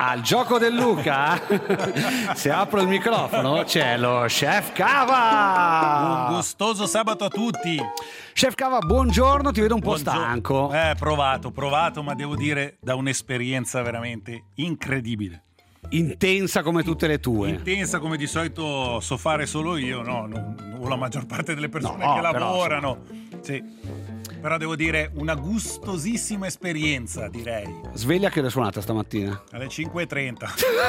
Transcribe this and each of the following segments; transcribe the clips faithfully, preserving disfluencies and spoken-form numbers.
Al gioco del Luca, se apro il microfono, c'è lo Chef Cava. Un gustoso sabato a tutti. Chef Cava, buongiorno, ti vedo un po' Buongiorno. stanco. Eh, provato, provato, ma devo dire da un'esperienza veramente incredibile. Intensa come tutte le tue. Intensa come di solito so fare solo io, no? Non, o la maggior parte delle persone No, che però, lavorano. Sì. Però devo dire una gustosissima esperienza, direi. Sveglia che ora è suonata stamattina? Alle cinque e trenta.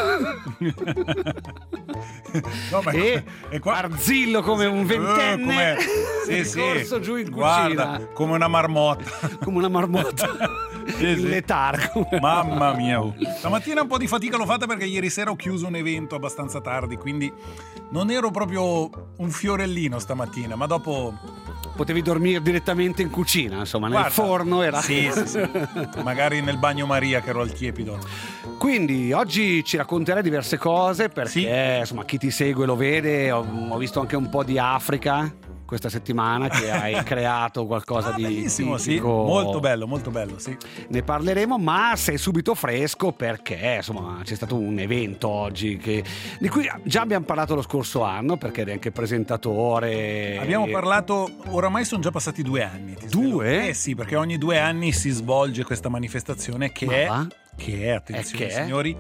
No, ma E è qua... arzillo come un ventenne. Uh, come... Sì, sì. Corso giù in cucina. Guarda, come una marmotta. Come una marmotta. Sì, Il sì. letargo. Mamma mia. oh. Stamattina un po' di fatica l'ho fatta perché ieri sera ho chiuso un evento abbastanza tardi, quindi non ero proprio un fiorellino stamattina, ma dopo... Potevi dormire direttamente in cucina, insomma, nel Guarda, forno era. Sì, sì, sì. Magari nel bagno Maria che ero al tiepido. Quindi oggi ci racconterai diverse cose perché Sì. insomma chi ti segue lo vede. Ho, ho visto anche un po' di Africa questa settimana che hai creato qualcosa Ah, di bellissimo, sì. tipico. Molto bello, molto bello, sì. Ne parleremo, ma sei subito fresco perché insomma c'è stato un evento oggi che, di cui già abbiamo parlato lo scorso anno perché eri anche presentatore. Abbiamo parlato, oramai sono già passati due anni. ti svelo. Due? Eh sì, perché ogni due anni si svolge questa manifestazione che Ma è, va? che è, attenzione Eh, che è? signori,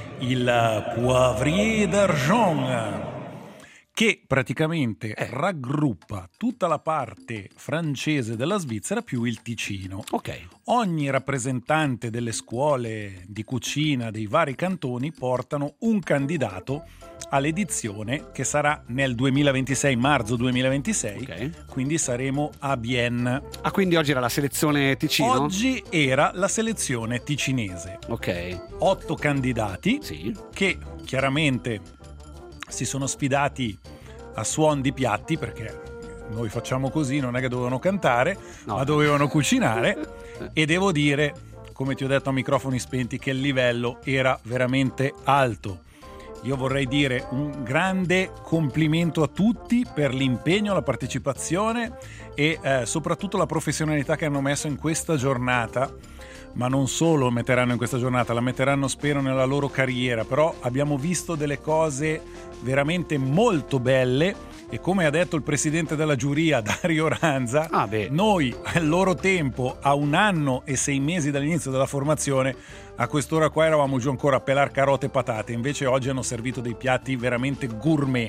il Poivrier d'Argent, che praticamente Eh. raggruppa tutta la parte francese della Svizzera più il Ticino. Ok. Ogni rappresentante delle scuole di cucina dei vari cantoni portano un candidato all'edizione che sarà nel duemilaventisei, marzo duemilaventisei, Ok. quindi saremo a Bienne. Ah, quindi oggi era la selezione Ticino? Oggi era la selezione ticinese. Ok. Otto candidati Sì. che chiaramente si sono sfidati a suon di piatti, perché noi facciamo così, non è che dovevano cantare, No. ma dovevano cucinare. E devo dire, come ti ho detto a microfoni spenti, che il livello era veramente alto. Io vorrei dire un grande complimento a tutti per l'impegno, la partecipazione e eh, soprattutto la professionalità che hanno messo in questa giornata. Ma non solo metteranno in questa giornata, la metteranno spero nella loro carriera, però abbiamo visto delle cose veramente molto belle e come ha detto il presidente della giuria Dario Ranza, Ah, beh. noi al loro tempo, a un anno e sei mesi dall'inizio della formazione, a quest'ora qua eravamo giù ancora a pelare carote e patate, invece oggi hanno servito dei piatti veramente gourmet.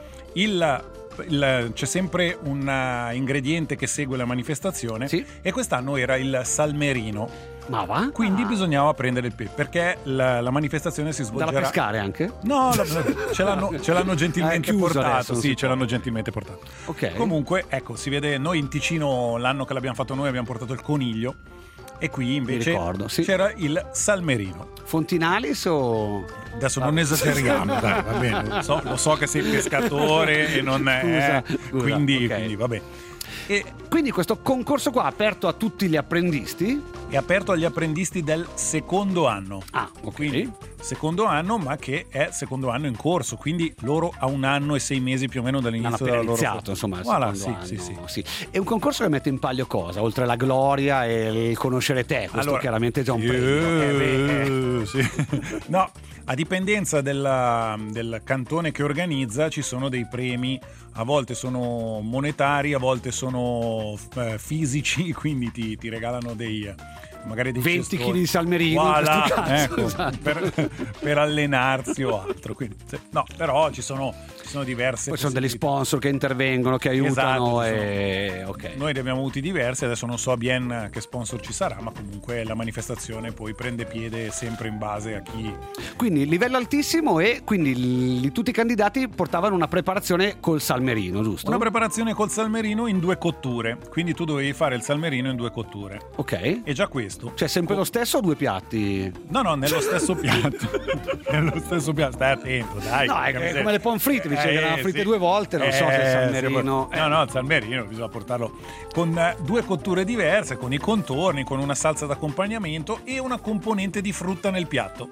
Il Il, c'è sempre un uh, ingrediente che segue la manifestazione, Sì. e quest'anno era il salmerino, Ma va? quindi Ah. bisognava prendere il pesce perché la, la manifestazione si Da svolgerà. pescare anche? No, la- ce, l'hanno, ce l'hanno gentilmente Ah, è chiuso portato. adesso, non sì, si ce può. l'hanno gentilmente portato. Ok. Comunque, ecco, si vede, noi in Ticino l'anno che l'abbiamo fatto noi abbiamo portato il coniglio e qui invece ricordo, sì. c'era il salmerino. Fontinalis o... Adesso non esageriamo, dai, va bene. Lo so, lo so che sei pescatore e non è. Scusa, scusa, quindi, ok. quindi vabbè. E Quindi questo concorso qua aperto a tutti gli apprendisti? è aperto agli apprendisti del secondo anno. Ah, ok. Quindi secondo anno, ma che è secondo anno in corso, quindi loro a un anno e sei mesi più o meno Non dall'inizio appena della loro iniziato, insomma, il Voilà, secondo sì, anno, sì, sì. sì. È un concorso che mette in palio cosa? Oltre la gloria e il conoscere te, questo Allora, chiaramente è già un eh, premio. Eh, beh, eh. sì. No, a dipendenza della- del cantone che organizza ci sono dei premi, a volte sono monetari, a volte sono eh, fisici, quindi ti, ti regalano dei magari dei venti cestoni. chili di salmerino, Voilà, in questo caso, ecco, esatto. per, per allenarsi o altro. Quindi, se- no, però ci sono, ci sono diverse Poi sono degli possibilità. sponsor che intervengono, che aiutano. Esatto, ci e... ok. Noi ne abbiamo avuti diversi, adesso non so a Bienne che sponsor ci sarà, ma comunque la manifestazione poi prende piede sempre in base a chi... Quindi livello altissimo e quindi li- tutti i candidati portavano una preparazione col salmerino, giusto? Una preparazione col salmerino in due cotture, quindi tu dovevi fare il salmerino in due cotture. Ok. E già questo. Cioè sempre lo stesso o due piatti? No, no, nello stesso piatto. nello stesso piatto, stai attento, dai. No, è Perché- come le pommes frites, mi dice che erano fritte sì. due volte, non so se il Eh, salmerino... sì, no, no, il salmerino bisogna portarlo con eh, due cotture diverse, con i contorni, con una salsa d'accompagnamento e una componente di frutta nel piatto.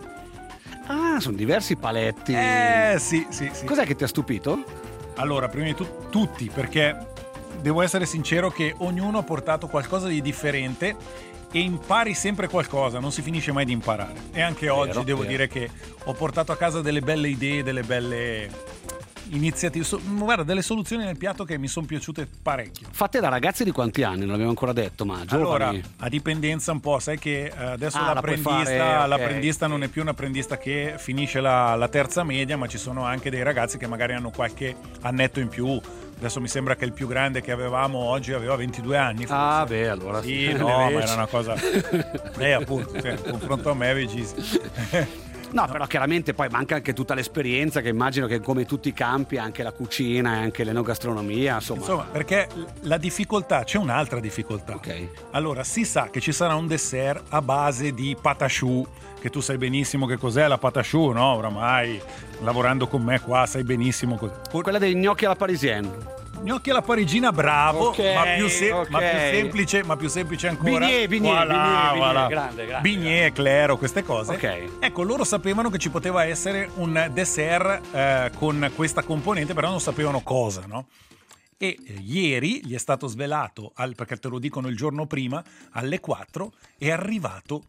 Ah, sono diversi paletti. Eh, sì, sì, sì. Cos'è che ti ha stupito? Allora, prima di tutto, tutti, perché devo essere sincero che ognuno ha portato qualcosa di differente e impari sempre qualcosa, non si finisce mai di imparare. E anche oggi vero, devo vero. dire che ho portato a casa delle belle idee, delle belle iniziative, so, guarda, delle soluzioni nel piatto che mi sono piaciute parecchio. Fate da ragazzi di quanti anni? Non l'abbiamo ancora detto, ma Allora, giovani. a dipendenza un po', sai che eh, adesso Ah, la puoi l'apprendista, fare, ok. l'apprendista non è più un apprendista che finisce la, la terza media, ma ci sono anche dei ragazzi che magari hanno qualche annetto in più. Adesso mi sembra che il più grande che avevamo oggi aveva ventidue anni. forse. Ah, beh, allora Sì, le no, ma veci. era una cosa. Eh, appunto, cioè, in confronto a me, vecissimo. No, però chiaramente poi manca anche tutta l'esperienza, che immagino che come tutti i campi anche la cucina e anche l'enogastronomia, insomma. Insomma, perché la difficoltà, c'è un'altra difficoltà. Ok. Allora, si sa che ci sarà un dessert a base di patachou, che tu sai benissimo che cos'è la patachou, no? Oramai, lavorando con me qua, sai benissimo cos'è. Quella dei gnocchi alla parisienne. Gnocchi alla parigina, bravo, Ok, ma, più se- ok. ma più semplice, ma più semplice ancora. Bignè, bignè, Voilà, bignè, bignè, voilà. grande, grande. Bignè, eclair, queste cose. Ok. Ecco, loro sapevano che ci poteva essere un dessert eh, con questa componente, però non sapevano cosa, no? E eh, ieri gli è stato svelato, al- perché te lo dicono il giorno prima, alle quattro, è arrivato.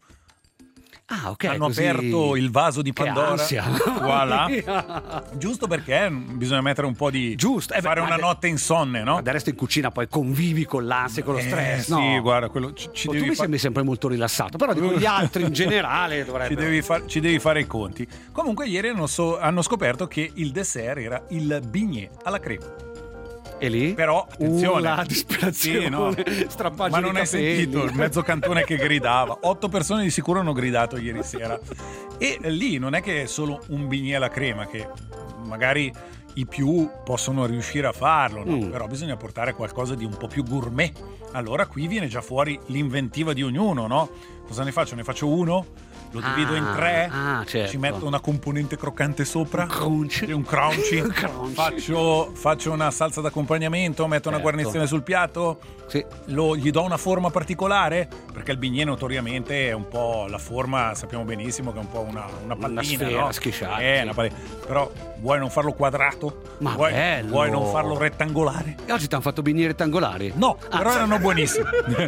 Ah, ok. Hanno così- aperto il vaso di Che Pandora. ansia. Voilà. Giusto perché bisogna mettere un po' di. Giusto, eh beh, fare ma una de- notte insonne, no? Ma del resto in cucina poi convivi con l'ansia e con lo Eh, stress, sì, no? guarda, quello ci, ci Oh, tu devi mi fa- sembri sempre molto rilassato, però dico gli altri in generale ci dovrebbero. devi, far- ci devi fare i conti. Comunque ieri hanno, so- hanno scoperto che il dessert era il bignè alla crema. E lì? Però attenzione, Uh, la disperazione, Sì, no. strappaggine ma non di hai capelli. sentito il mezzo cantone che gridava. Otto persone di sicuro hanno gridato ieri sera. E lì non è che è solo un bignè alla crema, che magari i più possono riuscire a farlo, no? Mm. Però bisogna portare qualcosa di un po' più gourmet. Allora qui viene già fuori l'inventiva di ognuno, no? Cosa ne faccio? Ne faccio uno? Lo divido Ah, in tre, ah, certo. ci metto una componente croccante sopra, Un crunch. un crunchy, Un crunchy. Faccio, faccio una salsa d'accompagnamento, metto una Certo. guarnizione sul piatto, Sì. lo- gli do una forma particolare, perché il bignè notoriamente è un po' la forma, sappiamo benissimo che è un po' una, una pallina, sfera no? schisciata, Eh, sì. una pallina. Però vuoi non farlo quadrato? Ma vuoi, bello! vuoi non farlo rettangolare? E oggi ti hanno fatto bignè rettangolari? No, Ah, però sì. erano buonissimi.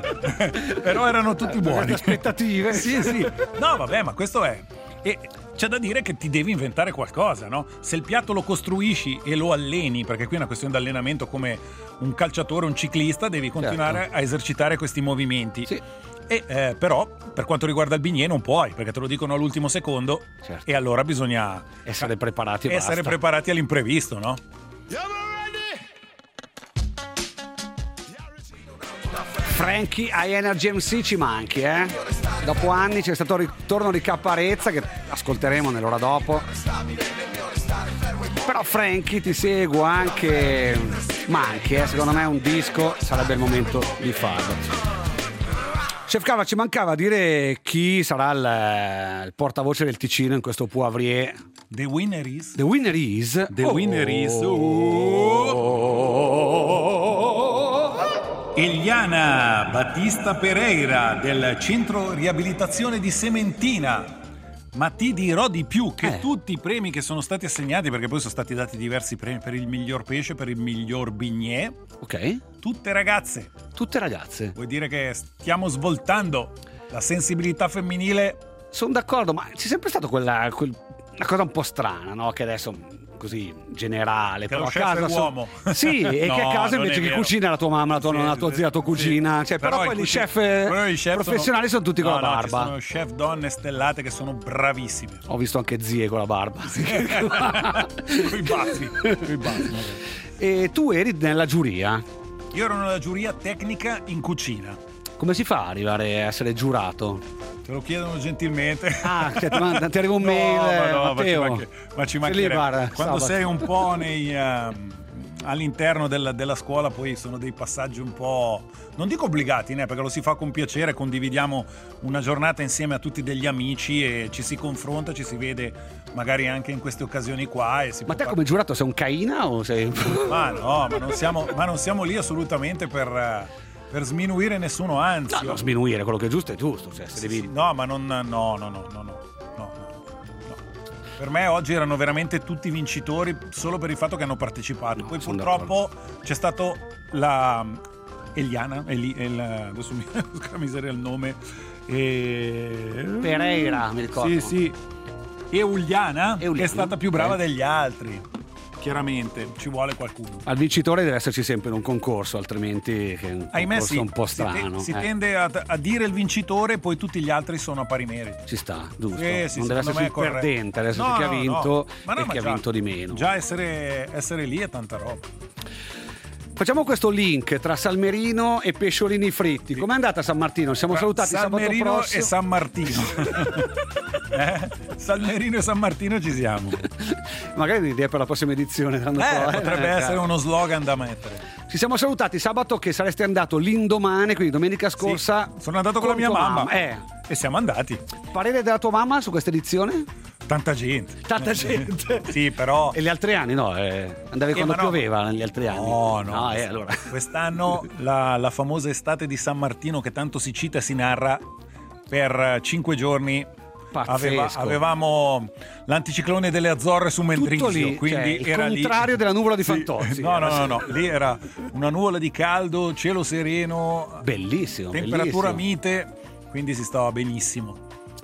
Però erano tutti buoni. Le aspettative. Sì, sì. No, vabbè, ma questo è. E c'è da dire che ti devi inventare qualcosa, no? Se il piatto lo costruisci e lo alleni, perché qui è una questione di allenamento come un calciatore, un ciclista, devi continuare Certo. a esercitare questi movimenti. Sì. E, eh, però, per quanto riguarda il bignè, non puoi, perché te lo dicono all'ultimo secondo. Certo. E allora bisogna Essere preparati e essere basta. preparati all'imprevisto, no? Frankie a Energy M C ci manchi, eh? Dopo anni c'è stato il ritorno di K Arezza, che ascolteremo nell'ora dopo. Però Frankie ti seguo anche, manchi, eh? Secondo me un disco sarebbe il momento di farlo. Chef Cava, ci mancava dire chi sarà il, il portavoce del Ticino in questo Poivrier. The winner is. The winner is... The winner is. Eliana Battista Pereira del centro riabilitazione di Sementina. Ma ti dirò di più che Eh. tutti i premi che sono stati assegnati, perché poi sono stati dati diversi premi per il miglior pesce, per il miglior bignè, Ok, tutte ragazze. tutte ragazze. Vuol dire che stiamo svoltando la sensibilità femminile. Sono d'accordo, ma c'è sempre stato quella, quel- una cosa un po' strana, no? Che adesso così generale, Che però lo a chef casa è so- uomo. Sì, e No, che a casa non invece è chi vero. cucina è la tua mamma, la tua Sì, nonna, la tua sì, zia, la tua sì. cugina. Cioè, però, i poi gli cucini- chef, però i chef professionali sono, tutti con no, la no, barba. ci sono chef donne stellate che sono bravissime. Ho visto anche zie con la barba. Coi baffi, coi baffi, magari. E tu eri nella giuria. Io ero nella giuria tecnica in cucina. Come si fa ad arrivare a essere giurato? Te lo chiedono gentilmente. Ah, cioè, ti, manda- ti arriva un No, mail, ma no, ma ci Matteo. manche- ma ci Sei lì, mancherebbe. guarda, Quando sabato. sei un po' nei, ehm, all'interno del- della scuola, poi sono dei passaggi un po', non dico obbligati, né, perché lo si fa con piacere, condividiamo una giornata insieme a tutti degli amici e ci si confronta, ci si vede magari anche in queste occasioni qua. E si Ma può te far- come giurato sei un caina o sei... Ma no, ma non siamo, ma non siamo lì assolutamente per, eh, per sminuire nessuno, anzi. No, non sminuire, quello che è giusto è giusto. Cioè, se Sì, devi... sì, no, ma non. No, no, no, no, no, no, no, no. Per me oggi erano veramente tutti vincitori solo per il fatto che hanno partecipato. No, Poi sono purtroppo c'è stato la Eliana, Eli, El, adesso mi scusa miseria il nome, e... Pereira, mi ricordo. Sì, sì. Euliana, Euliana, che è stata più brava eh. degli altri. Chiaramente ci vuole qualcuno. Al vincitore deve esserci sempre in un concorso, altrimenti è un Ahimè, concorso sì, un po' si, te- strano. si eh. tende a, a dire il vincitore, poi tutti gli altri sono a pari merito. Ci sta, giusto. Sì, sì, non deve secondo esserci me è il corretto. perdente, deve esserci No, chi ha no, vinto no. Ma no, e ma chi ha già- vinto di meno. Già essere, essere lì è tanta roba. Facciamo questo link tra Salmerino e pesciolini fritti. Com'è andata a San Martino? Siamo salutati San sabato Marino prossimo. e San Martino. eh? Salmerino e San Martino ci siamo. Magari un'idea per la prossima edizione. l'anno Eh, prossimo, potrebbe eh, essere caro. uno slogan da mettere. Ci siamo salutati sabato che sareste andato l'indomani, quindi domenica scorsa. Sì, sono andato con la mia tua mamma. Eh. E siamo andati. Parere della tua mamma su questa edizione? Tanta gente. Tanta gente. Sì, però. E gli altri anni no? Eh, andavi Eh, quando ma no. pioveva negli altri anni? No, no. eh, allora. Quest'anno la, la famosa estate di San Martino, che tanto si cita e si narra, per cinque giorni. Aveva, Pazzesco. avevamo l'anticiclone delle Azzorre su Tutto Mendrisio, lì, quindi cioè, il era contrario lì. della nuvola di Sì. Fantozzi. No, no, no, no, lì era una nuvola di caldo, cielo sereno, Bellissimo, temperatura bellissimo. mite, quindi si stava benissimo.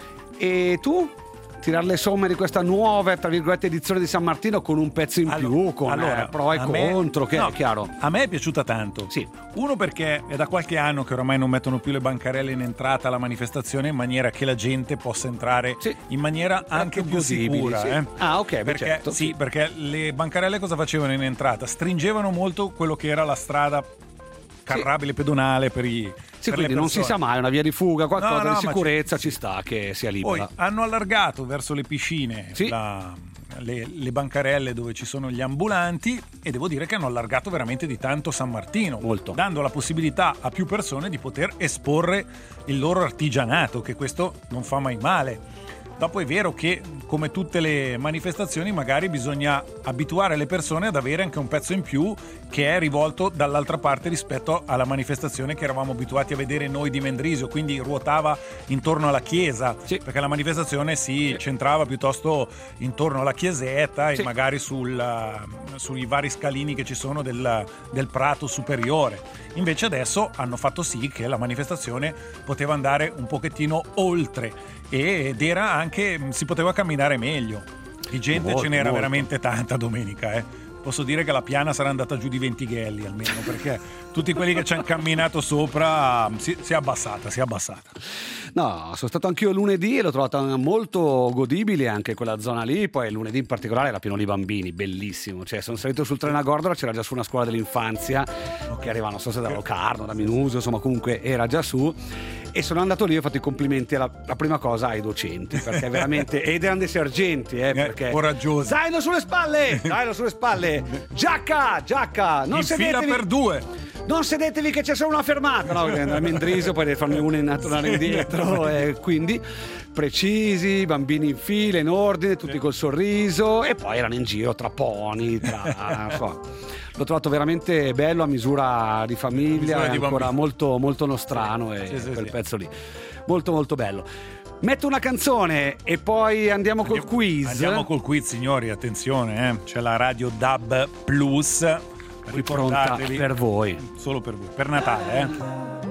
E tu? Tirar le somme di questa nuova, tra virgolette, edizione di San Martino con un pezzo in Allora- più, con allora, eh, pro e a me- contro, che no, è chiaro. A me è piaciuta tanto. Sì. Uno perché è da qualche anno che oramai non mettono più le bancarelle in entrata alla manifestazione, in maniera che la gente possa entrare Sì. in maniera anche più più godibili, sicura. sì. eh. Ah, ok, beh, perché, certo, sì, sì. perché le bancarelle cosa facevano in entrata? Stringevano molto quello che era la strada carrabile pedonale per i Sì, per le quindi non si persone. sa mai, una via di fuga, qualcosa No, no, di ma sicurezza ci- ci sta che sia Poi libera. hanno allargato verso le piscine Sì. la- le, le bancarelle dove ci sono gli ambulanti, e devo dire che hanno allargato veramente di tanto San Martino, Molto. dando la possibilità a più persone di poter esporre il loro artigianato, che questo non fa mai male. Dopo è vero che, come tutte le manifestazioni, magari bisogna abituare le persone ad avere anche un pezzo in più che è rivolto dall'altra parte rispetto alla manifestazione che eravamo abituati a vedere noi di Mendrisio, quindi ruotava intorno alla chiesa, Sì. perché la manifestazione si centrava piuttosto intorno alla chiesetta Sì. e magari sul, sui vari scalini che ci sono del, del prato superiore. Invece adesso hanno fatto sì che la manifestazione poteva andare un pochettino oltre, ed era anche, si poteva camminare meglio. Di gente Molto, ce n'era molto. veramente tanta domenica, eh. Posso dire che la piana sarà andata giù di venti ghelli almeno, perché tutti quelli che ci hanno camminato sopra si, si è abbassata, si è abbassata. No, sono stato anch'io lunedì e l'ho trovata molto godibile anche quella zona lì. Poi lunedì in particolare era pieno di bambini, bellissimo. Cioè, sono salito sul treno a Gordola, c'era già su una scuola dell'infanzia che arrivava, non so se da Locarno, da Minusio, insomma, comunque era già su. E sono andato lì e ho fatto i complimenti alla, la prima cosa ai docenti, perché veramente, ed erano dei sergenti, eh, perché coraggiosi. zaino sulle spalle, zaino sulle spalle, giacca, giacca, non In fila sedetevi, per due. non sedetevi che c'è solo una fermata, no? Perché andare a Mendrisio, poi deve farne una in tornare indietro, e quindi precisi, bambini in fila, in ordine, tutti col sorriso, e poi erano in giro tra poni, tra insomma, l'ho trovato veramente bello, a misura di famiglia, A misura di è ancora bambini. molto molto nostrano, e Sì, sì, quel sì. pezzo lì molto molto bello. Metto una canzone e poi andiamo col Andiamo- quiz. Andiamo col quiz, signori, attenzione, eh. C'è la Radio D A B Plus. Qui pronta Ricordatevi, per voi. solo per voi, per Natale, eh.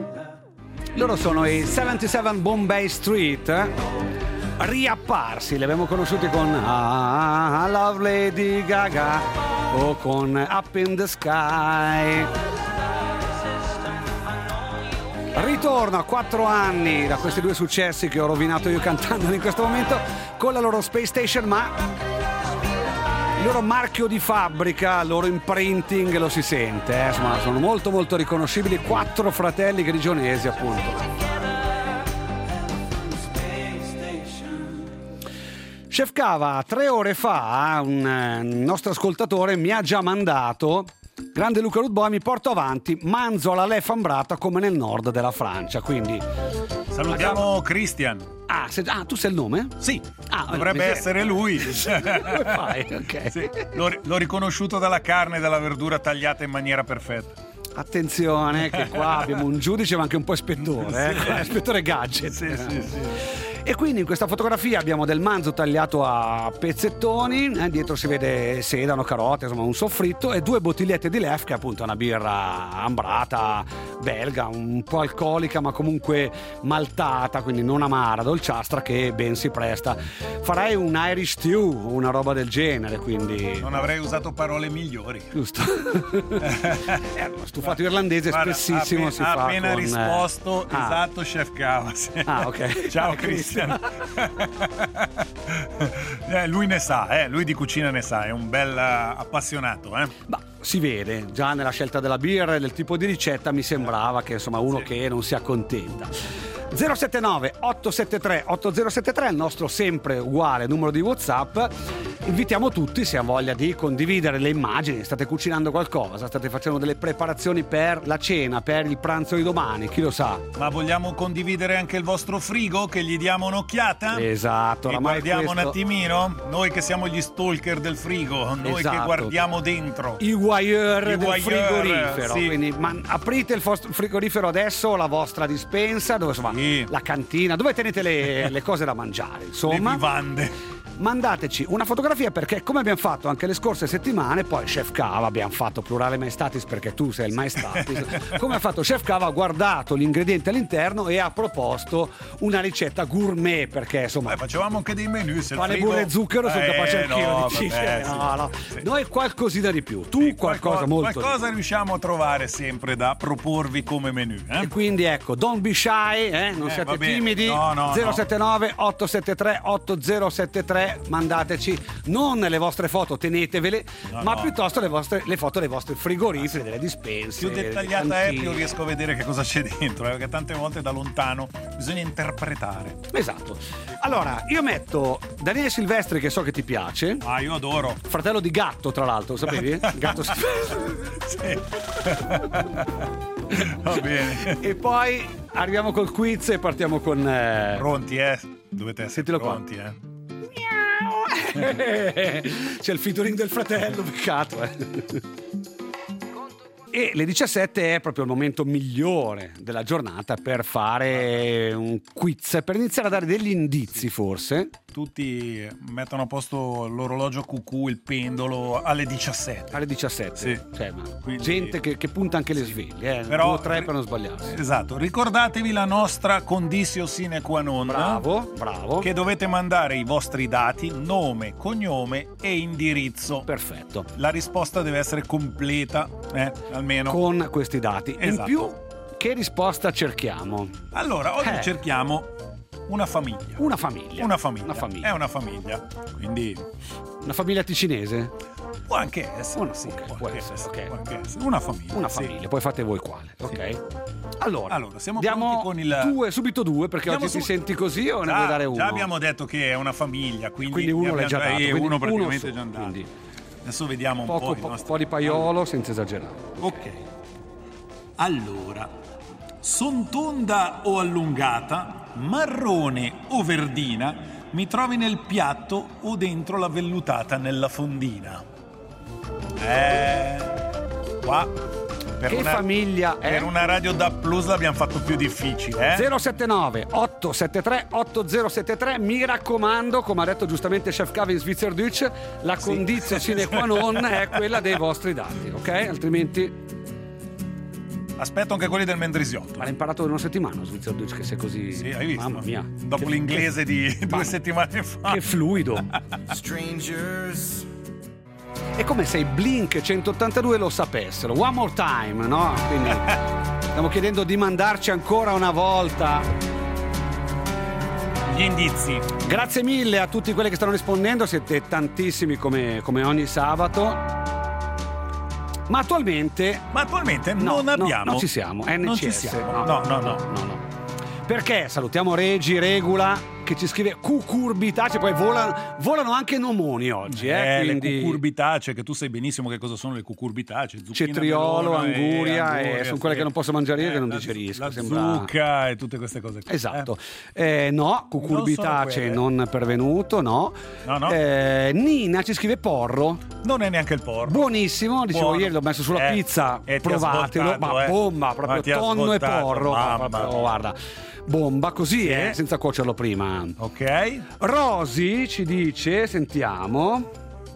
Loro sono i settantasette Bombay Street, eh? riapparsi, li abbiamo conosciuti con Ah, I Love Lady Gaga o con Up in the Sky. Ritorno a quattro anni da questi due successi che ho rovinato io cantando in questo momento, con la loro Space Station, ma il loro marchio di fabbrica, il loro imprinting lo si sente, eh? Insomma, sono molto molto riconoscibili, quattro fratelli grigionesi appunto. Chef Cava, tre ore fa un eh, nostro ascoltatore mi ha già mandato: grande Luca Rudboy, mi porto avanti, manzo alla Lef Ambrata come nel nord della Francia, quindi Salutiamo Christian. ah, se- ah, tu sai il nome? Sì, Ah, dovrebbe mi- essere lui. Come fai? Ok. Sì, l'ho, l'ho riconosciuto dalla carne e dalla verdura tagliata in maniera perfetta. Attenzione che qua abbiamo un giudice ma anche un po' ispettore, eh? Sì. Ispettore gadget. Sì, sì, sì. E quindi in questa fotografia abbiamo del manzo tagliato a pezzettoni, eh, dietro si vede sedano, carote, insomma un soffritto, e due bottigliette di Leffe, che è appunto una birra ambrata belga, un po' alcolica ma comunque maltata, quindi non amara, dolciastra, che ben si presta. Farei un Irish stew, una roba del genere, quindi non avrei usato parole migliori. Giusto. eh, lo stufato irlandese Guarda, spessissimo appen- si fa ha appena con, risposto eh... ah. esatto, Chef Cava. Ah, ok. Ciao Christian. eh, lui ne sa, eh, lui di cucina ne sa, è un bel uh, appassionato, eh. Ma si vede già nella scelta della birra e del tipo di ricetta, mi sembrava che insomma uno sì. che non si accontenta. zero sette nove otto sette tre otto zero sette tre, il nostro sempre uguale numero di WhatsApp. Invitiamo tutti, se ha voglia di condividere le immagini, state cucinando qualcosa, state facendo delle preparazioni per la cena, per il pranzo di domani, chi lo sa. Ma vogliamo condividere anche il vostro frigo, che gli diamo un'occhiata? Esatto, oramai guardiamo questo... un attimino, noi che siamo gli stalker del frigo, noi esatto. che guardiamo dentro. I voyeur I del voyeur, frigorifero, sì. Quindi man, aprite il vostro frigorifero adesso, la vostra dispensa, dove insomma sì. la cantina, dove tenete le, le cose da mangiare, insomma. Le vivande. Mandateci una fotografia, perché come abbiamo fatto anche le scorse settimane, poi Chef Cava, abbiamo fatto plurale maestatis perché tu sei il maestatis, come ha fatto Chef Cava, ha guardato gli ingredienti all'interno e ha proposto una ricetta gourmet, perché insomma Beh, facevamo anche dei menù, se pane, frigo... burro e zucchero sono eh, capace anch'io no, di dire vabbè, no, no. Sì. Noi qualcosina di più, tu sì, qualcosa, qualcosa molto qualcosa riusciamo a trovare sempre da proporvi come menù, eh? E quindi ecco, don't be shy, eh? non eh, siate timidi. no, no, zero sette nove otto sette tre otto zero sette tre, mandateci non le vostre foto, tenetevele, no, ma no. piuttosto le, vostre, le foto dei vostri frigoriferi, delle dispense. Più dettagliata è, più riesco a vedere che cosa c'è dentro, eh? Perché tante volte da lontano bisogna interpretare. Esatto. Allora, io metto Daniele Silvestri, che so che ti piace. Ah, io adoro. Fratello di Gatto, tra l'altro, lo sapevi? Gatto Sì. Va bene. E poi arriviamo col quiz e partiamo con... Eh... Pronti, eh? Dovete essere Sentilo pronti, qua. eh? C'è il featuring del fratello, peccato, eh. E le diciassette è proprio il momento migliore della giornata per fare un quiz, per iniziare a dare degli indizi, forse. Tutti mettono a posto l'orologio cucù, il pendolo alle diciassette. Alle diciassette? Sì. Cioè, ma Quindi... gente che, che punta anche le sveglie, eh? Però, due o tre per non sbagliarsi. Esatto, ricordatevi la nostra conditio sine qua non. Bravo, bravo. Che dovete mandare i vostri dati, nome, cognome e indirizzo. Perfetto. La risposta deve essere completa, eh, almeno. Con questi dati. Esatto. In più, che risposta cerchiamo? Allora, oggi eh. cerchiamo una famiglia. Una famiglia. Una famiglia. Una famiglia. È una famiglia. Quindi... Una famiglia ticinese? Può anche essere. Una, sì, okay, può, può anche essere, essere, okay. può anche essere. Una famiglia. Una sì. famiglia, poi fate voi quale. Sì. Ok. Allora, allora siamo diamo pronti con il... due, subito due, perché Andiamo oggi su... ti senti così o già, ne vuoi dare uno? Già abbiamo detto che è una famiglia, quindi, quindi uno l'hai già dato. Eh, quindi uno praticamente uno già andato. Quindi adesso vediamo un poco, po' po', i nostri... po' di paiolo senza esagerare. Ok. Allora, son tonda o allungata, marrone o verdina, mi trovi nel piatto o dentro la vellutata nella fondina. Eh, qua per Che una, famiglia è? Per una radio da plus l'abbiamo fatto più difficile, eh? zero sette nove otto sette tre otto zero sette tre, mi raccomando, come ha detto giustamente Chef Cava in Svizzerdeutsch, la Sì. condizio sine qua non è quella dei vostri dati, ok? Altrimenti... Aspetto anche quelli del Mendrisiotto. Ma l'hai imparato in una settimana Svizzerdeutsch, che sei così... Sì, hai visto? Mamma mia. Dopo Che- l'inglese di che- due ma- settimane fa. Che fluido. Strangers. È come se i Blink centottantadue lo sapessero. One more time, no? Quindi stiamo chiedendo di mandarci ancora una volta. Gli indizi. Grazie mille a tutti quelli che stanno rispondendo, siete tantissimi come, come ogni sabato. Ma attualmente Ma attualmente no, non no, abbiamo. non ci siamo, N C S. Non ci siamo. No, no, no. no, no. Perché salutiamo Regi Regula che ci scrive cucurbitacee, poi volano, volano anche nomoni oggi, eh, Eh, quindi le cucurbitacee, che tu sai benissimo che cosa sono le cucurbitacee. Zucchina, cetriolo, melone, anguria, e anguria, sono quelle sì. che non posso mangiare io, Eh, che non la- digerisco. La sembra... zucca e tutte queste cose qui. Esatto. Eh, no, cucurbitacee Non sono non pervenuto, no. No, no. Eh, Nina ci scrive porro. Eh. Non è neanche il porro. Buonissimo, dicevo Buono. ieri l'ho messo sulla Eh, pizza, e ti ha provatelo, svoltato, ma eh. bomba, Ma proprio ti ha tonno e svoltato, porro, mamma proprio, mia. guarda. Bomba, così, Sì. eh, senza cuocerlo prima, Bologna. Ok. Rosy ci dice, sentiamo.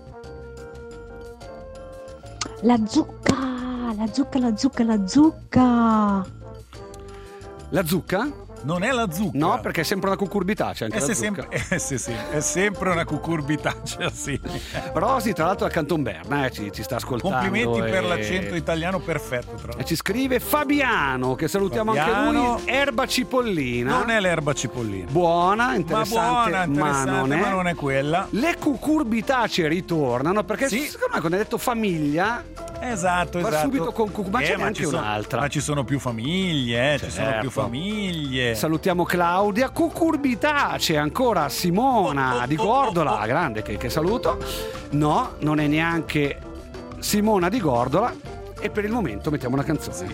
La zucca, la zucca, la zucca, la zucca. La zucca? Non è la zucca. No, perché è sempre una cucurbitacea anche Eh, la se zucca. sempre, eh, sì, sì, è sempre una cucurbitacea, sì. Rosy, tra l'altro, al Canton Berna, eh, ci, ci sta ascoltando. Complimenti e... per l'accento italiano perfetto, tra E l'altro. ci scrive Fabiano, che salutiamo anche Fabiano. lui. Erba cipollina. Non è l'erba cipollina. Buona, Ma interessante, buona, interessante, ma non è. ma non è quella. Le cucurbitacee ritornano perché Sì. secondo me quando hai detto famiglia Esatto, va esatto. subito con cucù, ma Eh, c'è ma neanche ci sono- un'altra. Ma ci sono più famiglie, eh, ci sono più Certo. famiglie. salutiamo Claudia. Cucurbitacee ancora Simona Oh, oh, di oh, Gordola, oh, oh. grande che, che saluto. No, non è neanche Simona di Gordola e per il momento mettiamo una canzone.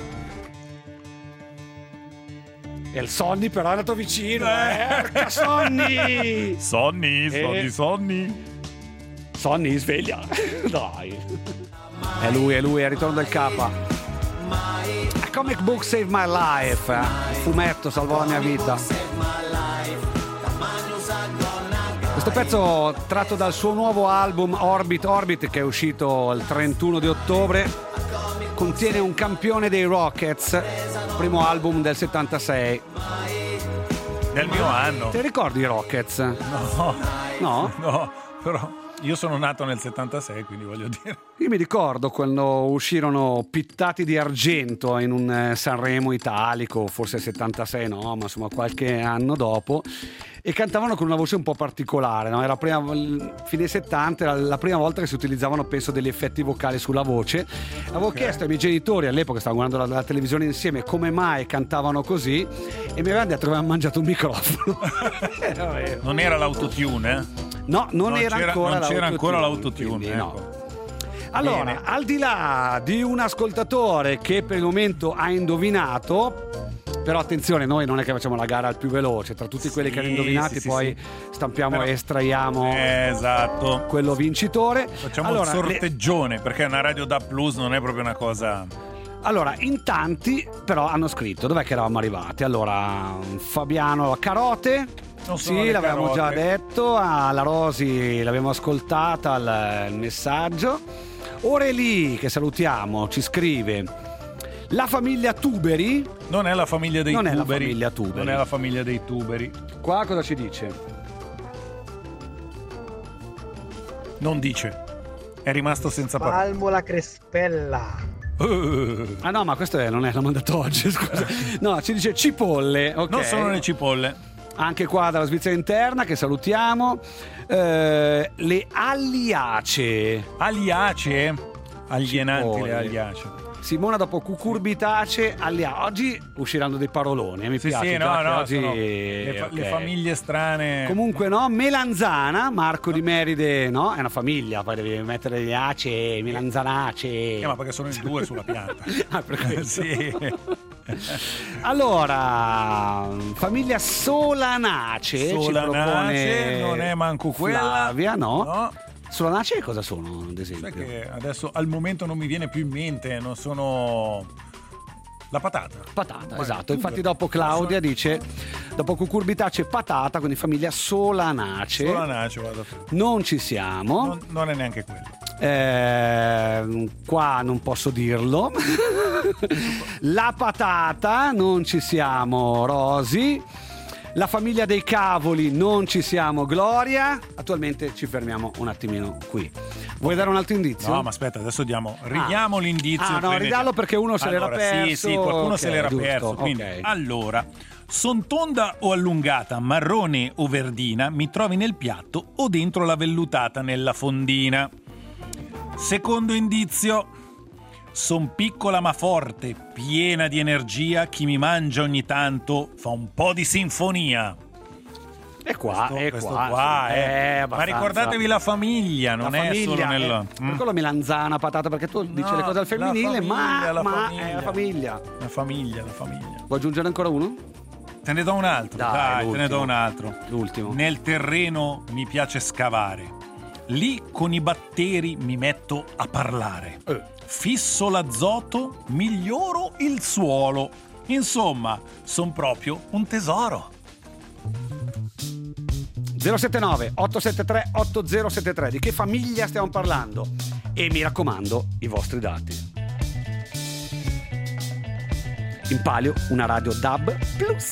E il Sonny però è andato vicino, eh, Erca Sonny! Sonny, Sonny, Eh. Sonny. Sonny, sveglia! Dai! È lui, è lui, è il ritorno del K. A Comic Book Save My Life, eh. Fumetto salvò la mia vita. Questo pezzo tratto dal suo nuovo album Orbit Orbit, che è uscito il trentuno di ottobre, contiene un campione dei Rockets, primo album del settantasei. Nel mio anno. Ti ricordi i Rockets? No, No? no, però io sono nato nel settantasei, quindi voglio dire. Io mi ricordo quando uscirono Pittati di argento in un eh, Sanremo italico, forse settantasei no, ma insomma qualche anno dopo, e cantavano con una voce un po' particolare, no? Era prima, fine settanta, era la prima volta che si utilizzavano, penso, degli effetti vocali sulla voce. Avevo Ok. chiesto ai miei genitori, all'epoca stavamo guardando la, la televisione insieme, come mai cantavano così, e mi avevano detto che avevano mangiato un microfono. Eh, vabbè. Non era l'autotune, eh? No, non, Non era c'era- ancora non c'era ancora l'autotune, quindi no. ecco. Allora, Bene. al di là di un ascoltatore che per il momento ha indovinato, però attenzione, noi non è che facciamo la gara al più veloce, tra tutti quelli Sì, che hanno indovinato sì, sì, poi sì. stampiamo Però- e estraiamo Eh, esatto. quello vincitore. Facciamo allora, il le- sorteggione, perché una radio da plus non è proprio una cosa. allora, in tanti però hanno scritto, dov'è che eravamo arrivati? Allora, Fabiano Carote. Non sono Sì, le l'avevamo carote. già detto, alla Rosi l'abbiamo ascoltata il, il messaggio. Orelì, che salutiamo, ci scrive: la famiglia Tuberi. Non è la famiglia dei Non è la tuberi. famiglia Tuberi. Non è la famiglia dei tuberi. Qua cosa ci dice? Non dice. È rimasto senza parole. Palmola crespella. Uh, Ah no, ma questo è, non è, l'ho mandato oggi, scusa. No, ci dice cipolle, ok. Non sono le cipolle. Anche qua dalla Svizzera interna, che salutiamo. Eh, le alliacee. Aliacee. Alienanti Cipolle. le aliacee. Simona dopo cucurbitacee, allia. Oggi usciranno dei paroloni, eh, mi Sì, piace. sì, già no, che no, oggi... sono le, fa- ok. le famiglie strane. Comunque no, melanzana, Marco di Meride, no? È una famiglia, poi devi mettere le acee, melanzanacee. Eh, ma perché sono in due sulla pianta. Ah, per questo. Sì. Allora, famiglia Solanacee, ci Solanacee, propone non è manco quella. Flavia, no? No. Solanacee cosa sono, ad esempio? Sai che adesso al momento non mi viene più in mente, non sono la patata. Patata, Ma esatto. tu- Infatti dopo Claudia dice, dopo cucurbitacee patata, quindi famiglia Solanacee. Solanacee, vado. Non ci siamo. Non, non è neanche quello. Eh, qua non posso dirlo. La patata, non ci siamo, Rosy. La famiglia dei cavoli, non ci siamo, Gloria. Attualmente ci fermiamo un attimino qui. Vuoi dare un altro indizio? No, ma aspetta, adesso diamo, ridiamo l'indizio. Ah, no, prende- ridallo perché uno se l'era Allora, perso. Sì, sì, qualcuno Ok, se l'era giusto, perso. Quindi, ok. allora, son tonda o allungata, marrone o verdina, mi trovi nel piatto o dentro la vellutata nella fondina. Secondo indizio, son piccola ma forte, piena di energia, chi mi mangia ogni tanto fa un po' di sinfonia. E qua, Questo- e questo qua, qua, eh, eh. Ma abbastanza. ricordatevi la famiglia, non La è famiglia, solo nel... eh, per Mm. quello melanzana, patata, perché tu dici No, le cose al la femminile, ma, famiglia, la ma famiglia. è la famiglia. La famiglia, la famiglia. Vuoi aggiungere ancora uno? Te ne do un altro, Dai, dai, te l'ultimo. ne do un altro. L'ultimo. Nel terreno mi piace scavare. Lì con i batteri mi metto a parlare. Eh. Fisso l'azoto, miglioro il suolo. Insomma, son proprio un tesoro. zero sette nove otto sette tre otto zero sette tre. Di che famiglia stiamo parlando? E mi raccomando, i vostri dati. In palio una radio D A B Plus.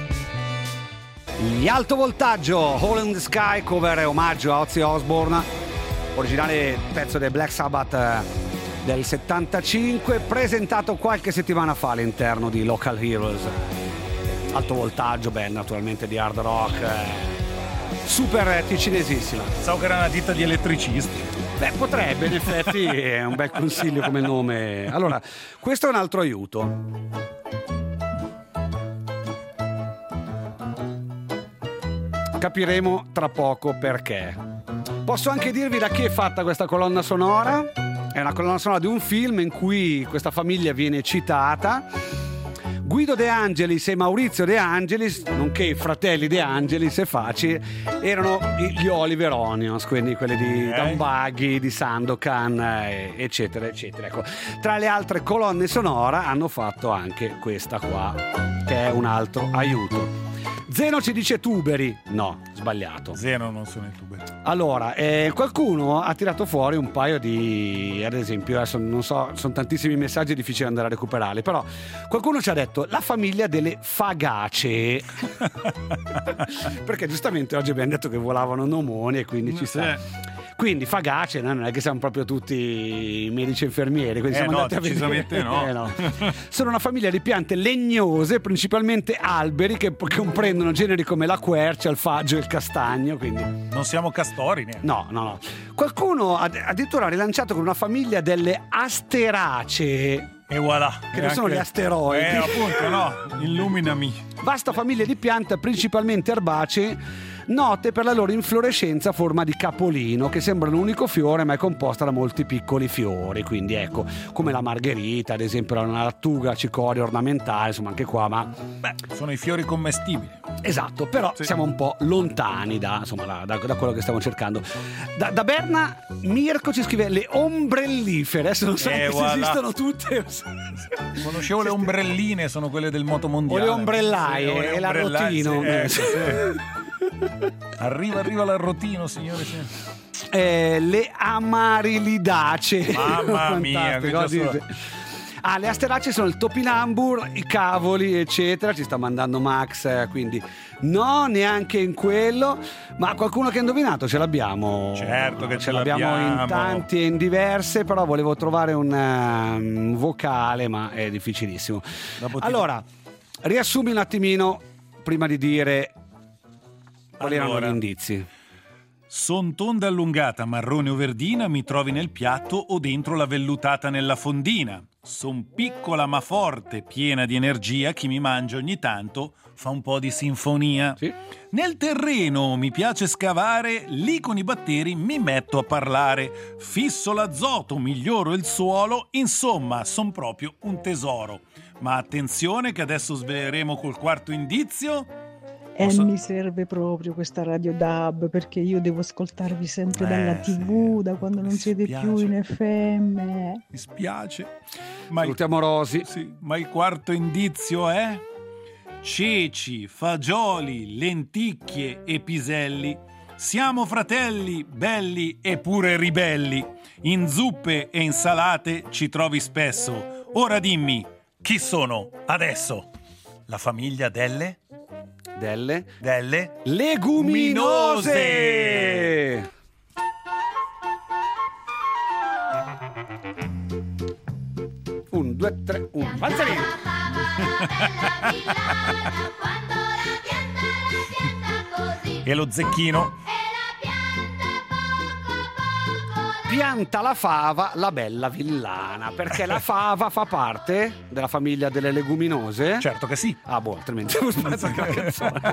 Gli Alto Voltaggio, Hole in the Sky, cover omaggio a Ozzy Osbourne, originale pezzo del Black Sabbath del settantacinque, presentato qualche settimana fa all'interno di Local Heroes. Alto Voltaggio, band naturalmente di hard rock, super ticinesissima. Pensavo che era una ditta di elettricisti. Beh, potrebbe, in effetti è un bel consiglio come nome. Allora, questo è un altro aiuto. Capiremo tra poco perché. Posso anche dirvi da chi è fatta questa colonna sonora. È una colonna sonora di un film in cui questa famiglia viene citata. Guido De Angelis e Maurizio De Angelis, nonché i fratelli De Angelis, è facile, erano gli Oliver Onions, quindi quelli di okay. Dan Baghi, di Sandokan, eccetera, eccetera. Ecco. Tra le altre colonne sonore hanno fatto anche questa qua, che è un altro aiuto. Zeno ci dice tuberi. No, sbagliato. Zeno non sono i tuberi. Allora, eh, qualcuno ha tirato fuori un paio di, ad esempio, adesso non so, sono tantissimi messaggi, è difficile andare a recuperarli, però qualcuno ci ha detto la famiglia delle fagacee. Perché giustamente oggi abbiamo detto che volavano nomoni e quindi ci sta. Sì. Quindi fagace, no? Non è che siamo proprio tutti medici e infermieri, quindi eh siamo no, andati a decisamente vedere. no. Eh no. Sono una famiglia di piante legnose, principalmente alberi che comprendono generi come la quercia, il faggio e il castagno, quindi non siamo castori neanche. no, no, no. Qualcuno ha addirittura rilanciato con una famiglia delle asteracee. E voilà. Che non sono gli asteroidi. Eh, appunto, no. Illuminami. Vasta famiglia di piante principalmente erbacee, note per la loro inflorescenza a forma di capolino, che sembra un unico fiore ma è composta da molti piccoli fiori, quindi ecco, come la margherita, ad esempio la lattuga, cicoria ornamentale, insomma anche qua, ma beh, sono i fiori commestibili. Esatto, però sì. Siamo un po' lontani da, insomma, da, da, da quello che stiamo cercando. Da, da Berna Mirko ci scrive le ombrellifere, adesso non so eh, se voilà. esistono tutte. Conoscevo le ombrelline, sono quelle del moto mondiale. O le ombrellaie, sì, o le e l'arrotino. Sì, eh, sì, sì. Arriva, arriva l'arrotino, signore. Sì. Eh, le amarilidacee. Mamma mia, Fantastico. Ah, le asteracee sono il topinambur, i cavoli, eccetera. Ci sta mandando Max, eh, quindi no, neanche in quello. Ma qualcuno che ha indovinato ce l'abbiamo. Certo che ce, ce l'abbiamo, l'abbiamo in tanti e in diverse. Però volevo trovare un um, vocale, ma è difficilissimo. Allora, riassumi un attimino prima di dire quali allora. erano gli indizi. Son tonda allungata, marrone o verdina, mi trovi nel piatto o dentro la vellutata nella fondina. Son piccola ma forte, piena di energia, chi mi mangia ogni tanto fa un po' di sinfonia. Sì. Nel terreno mi piace scavare, lì con i batteri mi metto a parlare. Fisso l'azoto, miglioro il suolo, insomma, son proprio un tesoro. Ma attenzione che adesso sveleremo col quarto indizio. E Posso... mi serve proprio questa radio D A B, perché io devo ascoltarvi sempre Eh, dalla tivù, sì. da quando non Mi siete spiace. più in F M. Mi spiace. Ma il... Salutiamo Rosi. Sì, ma il quarto indizio è ceci, fagioli, lenticchie e piselli. Siamo fratelli, belli e pure ribelli. In zuppe e insalate ci trovi spesso. Ora dimmi, chi sono adesso? La famiglia delle? Delle Delle? leguminose. Un, due, tre, un. Panzerino. E lo zecchino? Pianta la fava, la bella villana, perché la fava fa parte della famiglia delle leguminose? Certo che sì. Ah, boh, altrimenti ho sbagliato anche la canzone.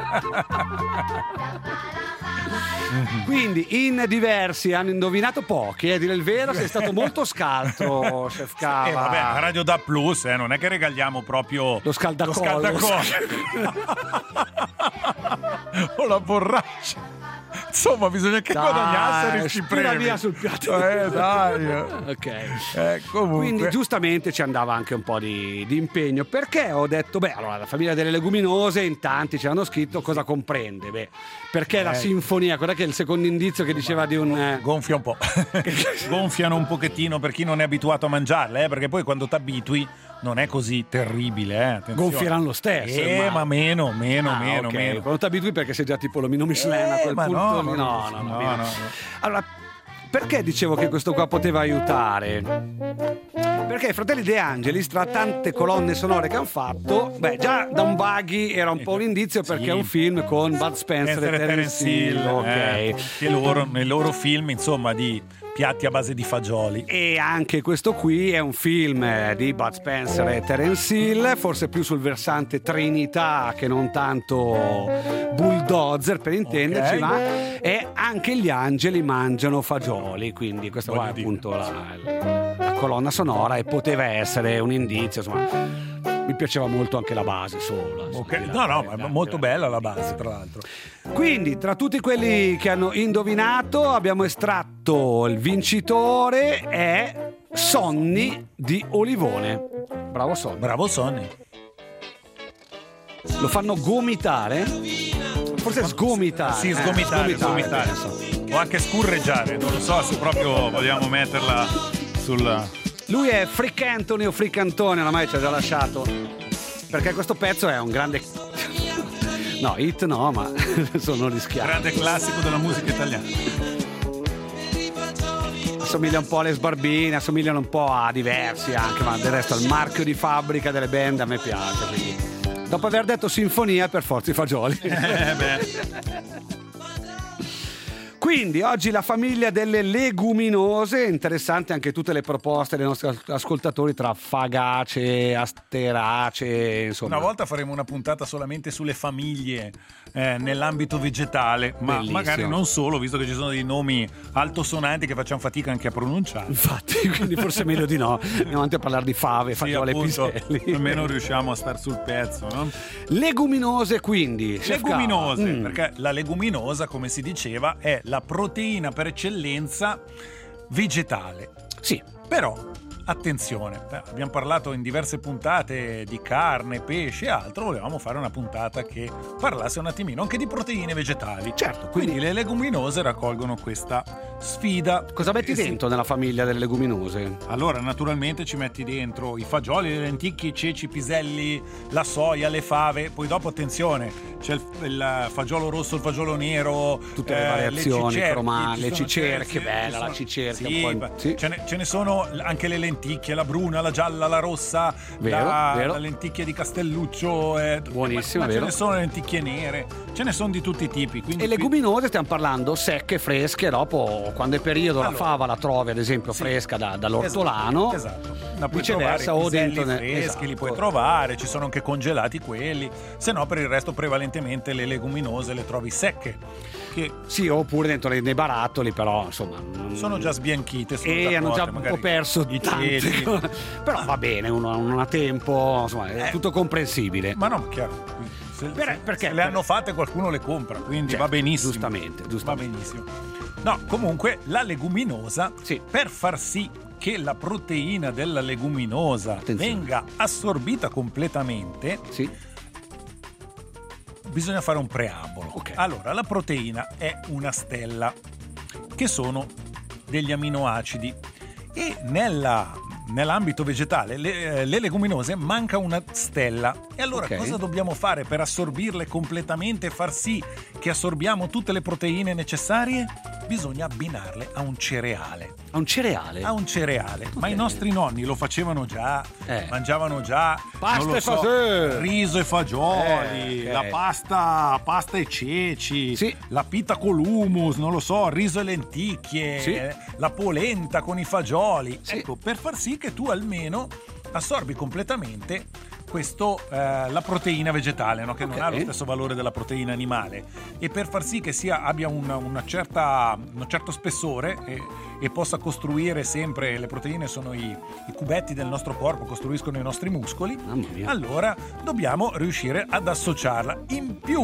Quindi in diversi hanno indovinato pochi, eh, a dire il vero, sei stato molto scaltro, Chef Cava. Eh, vabbè, la Radio Da Plus, eh, non è che regaliamo proprio lo scaldacollo. Lo scaldacollo. O la borraccia. Insomma, bisogna che guadagnassero questi spura premi. via sul piatto. Eh, dai. Ok. Eh, comunque. Quindi giustamente ci andava anche un po' di, di impegno. Perché ho detto, beh, allora la famiglia delle leguminose, in tanti ci hanno scritto cosa comprende. Beh, perché Eh. la sinfonia? Guarda che è il secondo indizio che diceva di un... eh, Gonfia un po'. Gonfiano un pochettino per chi non è abituato a mangiarle, eh, perché poi quando ti abitui non è così terribile. Eh. Attenzione. Gonfieranno lo stesso. Eh, immagino. ma meno, meno, Ah, meno, ok. meno. Quando ti abitui perché sei già tipo l'omino Michelin a Eh, quel ma punto no, lì. no, no, no, no, no, bene. no. Allora, perché dicevo che questo qua poteva aiutare? Perché i Fratelli De Angelis, tra tante colonne sonore che hanno fatto, beh, già da un Buggy era un po' un indizio perché Sì. è un film con Bud Spencer e Terence Hill, ok. eh, che loro, nei loro film, insomma, di piatti a base di fagioli. E anche questo qui è un film eh, di Bud Spencer e Terence Hill, forse più sul versante Trinità che non tanto bulldozer per intenderci, Ok. ma è anche gli angeli mangiano fagioli, quindi questa qua è Voglio dire. appunto la, la colonna sonora e poteva essere un indizio, insomma. Mi piaceva molto anche la base sola. insomma, Ok. di là, No, no, di ma là, è molto di là. bella la base, tra l'altro. Quindi, tra tutti quelli che hanno indovinato, abbiamo estratto il vincitore è Sonny di Olivone. Bravo Sonny. Bravo Sonny. Lo fanno gomitare? Forse sgomitare. Sì, Eh, sgomitare, sgomitare. penso. O anche scurreggiare, non lo so se proprio vogliamo metterla sul... Lui è Freak Anthony o Freak Antonio, ormai ci ha già lasciato. Perché questo pezzo è un grande... No, hit no, ma sono rischiato. grande classico della musica italiana. Assomiglia un po' alle Sbarbine, assomigliano un po' a diversi anche, ma del resto il marchio di fabbrica delle band a me piace. Quindi. Dopo aver detto sinfonia, per forza i fagioli. Eh, beh. Quindi oggi la famiglia delle leguminose, interessante anche tutte le proposte dei nostri ascoltatori tra fagacee, asteracee, insomma. Una volta faremo una puntata solamente sulle famiglie eh, nell'ambito vegetale, ma Bellissimo. magari non solo, visto che ci sono dei nomi altosonanti che facciamo fatica anche a pronunciare. Infatti, quindi forse è meglio di no. Andiamo avanti a parlare di fave, Sì, fagiole e appunto, piselli. almeno riusciamo a star sul pezzo, no? Leguminose quindi. Chef Cava. Leguminose, Mm. perché la leguminosa, come si diceva, è la proteina per eccellenza vegetale. Sì. Però, attenzione, eh, abbiamo parlato in diverse puntate di carne, pesce e altro, volevamo fare una puntata che parlasse un attimino anche di proteine vegetali. Certo, Quindi, quindi- le leguminose raccolgono questa sfida. Cosa metti Eh sì. dentro nella famiglia delle leguminose? Allora, naturalmente ci metti dentro i fagioli, le lenticchie, i ceci, i piselli, la soia, le fave. Poi dopo, attenzione, c'è il, il fagiolo rosso, il fagiolo nero, Tutte le eh, variazioni, cicerche, croma- ci le sono- cicerche, sì, bella ci la sono- cicerca, sì, un po' in- beh, sì. Ce, ne, ce ne sono anche le lenticchie, la bruna, la gialla, la rossa, Vero, la, vero. la lenticchia di Castelluccio. eh, Buonissimo, ma, ma ce vero. ne sono le lenticchie nere, ce ne sono di tutti i tipi. Quindi E qui- leguminose stiamo parlando secche, fresche, dopo quando è periodo la Allora, fava la trovi ad esempio sì. fresca da- dall'ortolano. Esatto, La puoi Viceversa, trovare, o i piselli dentro ne- freschi esatto. li puoi trovare, ci sono anche congelati quelli, se no per il resto prevalentemente le leguminose le trovi secche, che Sì, oppure dentro nei, nei barattoli, però insomma. non- sono già sbianchite, sono E hanno già cotte, un po' magari perso i tante ceci. cose. Però va bene, uno non ha tempo, insomma, è Eh. tutto comprensibile. Ma no, chiaro, se, Per- se- perché? se le hanno fatte qualcuno le compra, quindi Certo, va benissimo. giustamente, giustamente. Va benissimo. No, comunque la leguminosa, Sì. per far sì che la proteina della leguminosa Attenzione. venga assorbita completamente, Sì. bisogna fare un preambolo. Ok. Allora, la proteina è una stella, che sono degli aminoacidi, e nella, nell'ambito vegetale le, eh, le leguminose manca una stella. E allora Ok. cosa dobbiamo fare per assorbirle completamente e far sì che assorbiamo tutte le proteine necessarie? Bisogna abbinarle a un cereale. Ha un cereale. A un cereale, ma i nostri nonni lo facevano già, Eh. mangiavano già Pasta non lo e so, fasè. riso e fagioli, Eh, ok. la pasta, pasta e ceci, Sì. la pita con l'humus, non lo so, riso e lenticchie, Sì. eh, la polenta con i fagioli. Sì. Ecco, per far sì che tu almeno assorbi completamente questo, eh, la proteina vegetale, no? Che Ok. non ha lo stesso valore della proteina animale, e per far sì che sia, abbia una, una certa, un certo spessore e, e possa costruire sempre, le proteine sono i, i cubetti del nostro corpo, costruiscono i nostri muscoli, Mamma mia. allora dobbiamo riuscire ad associarla. In più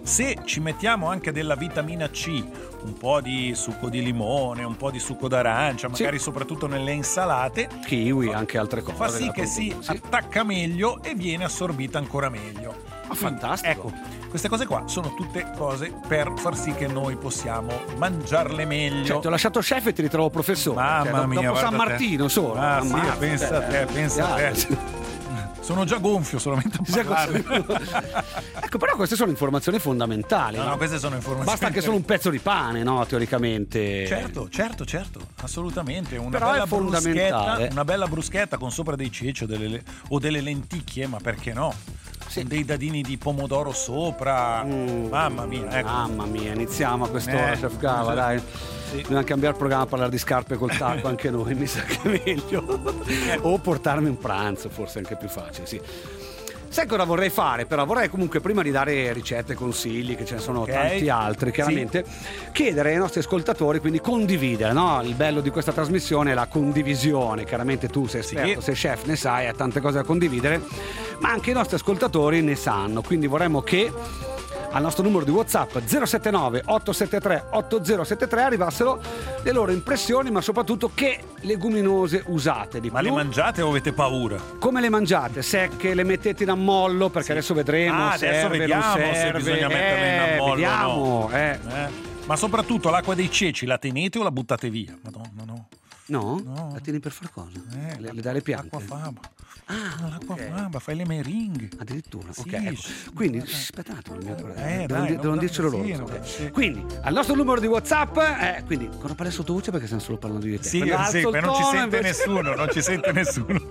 Se ci mettiamo anche della vitamina C, un po' di succo di limone, un po' di succo d'arancia, magari sì. soprattutto nelle insalate, kiwi, fa, anche altre cose, fa sì che si sì. attacca meglio e viene assorbita ancora meglio. Ah, fantastico. Ecco, queste cose qua sono tutte cose per far sì che noi possiamo mangiarle meglio. Cioè, ti ho lasciato chef e ti ritrovo professore. Mamma cioè, mia, dopo San Martino te. solo. Ah, Ammazza, sì, pensa a te, pensa a te. Sono già gonfio solamente a parlarne. Ecco, però queste sono informazioni fondamentali. No, no? no, queste sono informazioni. Basta anche solo un pezzo di pane, no? Teoricamente. Certo, certo, certo, assolutamente. Una però bella è fondamentale. bruschetta, una bella bruschetta con sopra dei ceci o delle, o delle lenticchie, ma perché no? Sì. Con dei dadini di pomodoro sopra. Mm. Mamma mia, ecco. Mamma mia, iniziamo a quest'ora, eh, chef Cava, dai. Sì. Dobbiamo cambiare programma a parlare di scarpe col tacco anche noi, mi sa che è meglio. O portarmi un pranzo, forse è anche più facile, sì. Sai cosa vorrei fare? Però vorrei comunque, prima di dare ricette, consigli, che ce ne sono okay. tanti altri, chiaramente, sì. chiedere ai nostri ascoltatori, quindi condividere, no? Il bello di questa trasmissione è la condivisione. Chiaramente tu sei esperto, sì. sei chef, ne sai, hai tante cose da condividere, ma anche i nostri ascoltatori ne sanno, quindi vorremmo che al nostro numero di WhatsApp zero sette nove otto sette tre otto zero sette tre arrivassero le loro impressioni, ma soprattutto che leguminose usate di ma più. le mangiate o avete paura? Come le mangiate? Secche, le mettete in ammollo? Perché sì. adesso vedremo ah, serve, adesso vediamo non serve. se bisogna metterle in eh, ammollo vediamo, o no. eh. Eh. Ma soprattutto l'acqua dei ceci la tenete o la buttate via? Madonna, no. No? no. La tieni per far cosa? Eh, le, le dai alle piante? L'acqua faba. Ah, no, l'acqua okay. faba, fai le meringhe. Addirittura, sì, ok. Ecco. Quindi, aspetta un attimo, eh, devono, dai, devono dircelo loro. Sì, okay. sì. Quindi, al nostro numero di WhatsApp, eh, quindi con una parla sottovoce perché stiamo solo parlando di te. Sì, sì, ma non ci sente invece... nessuno, non ci sente nessuno.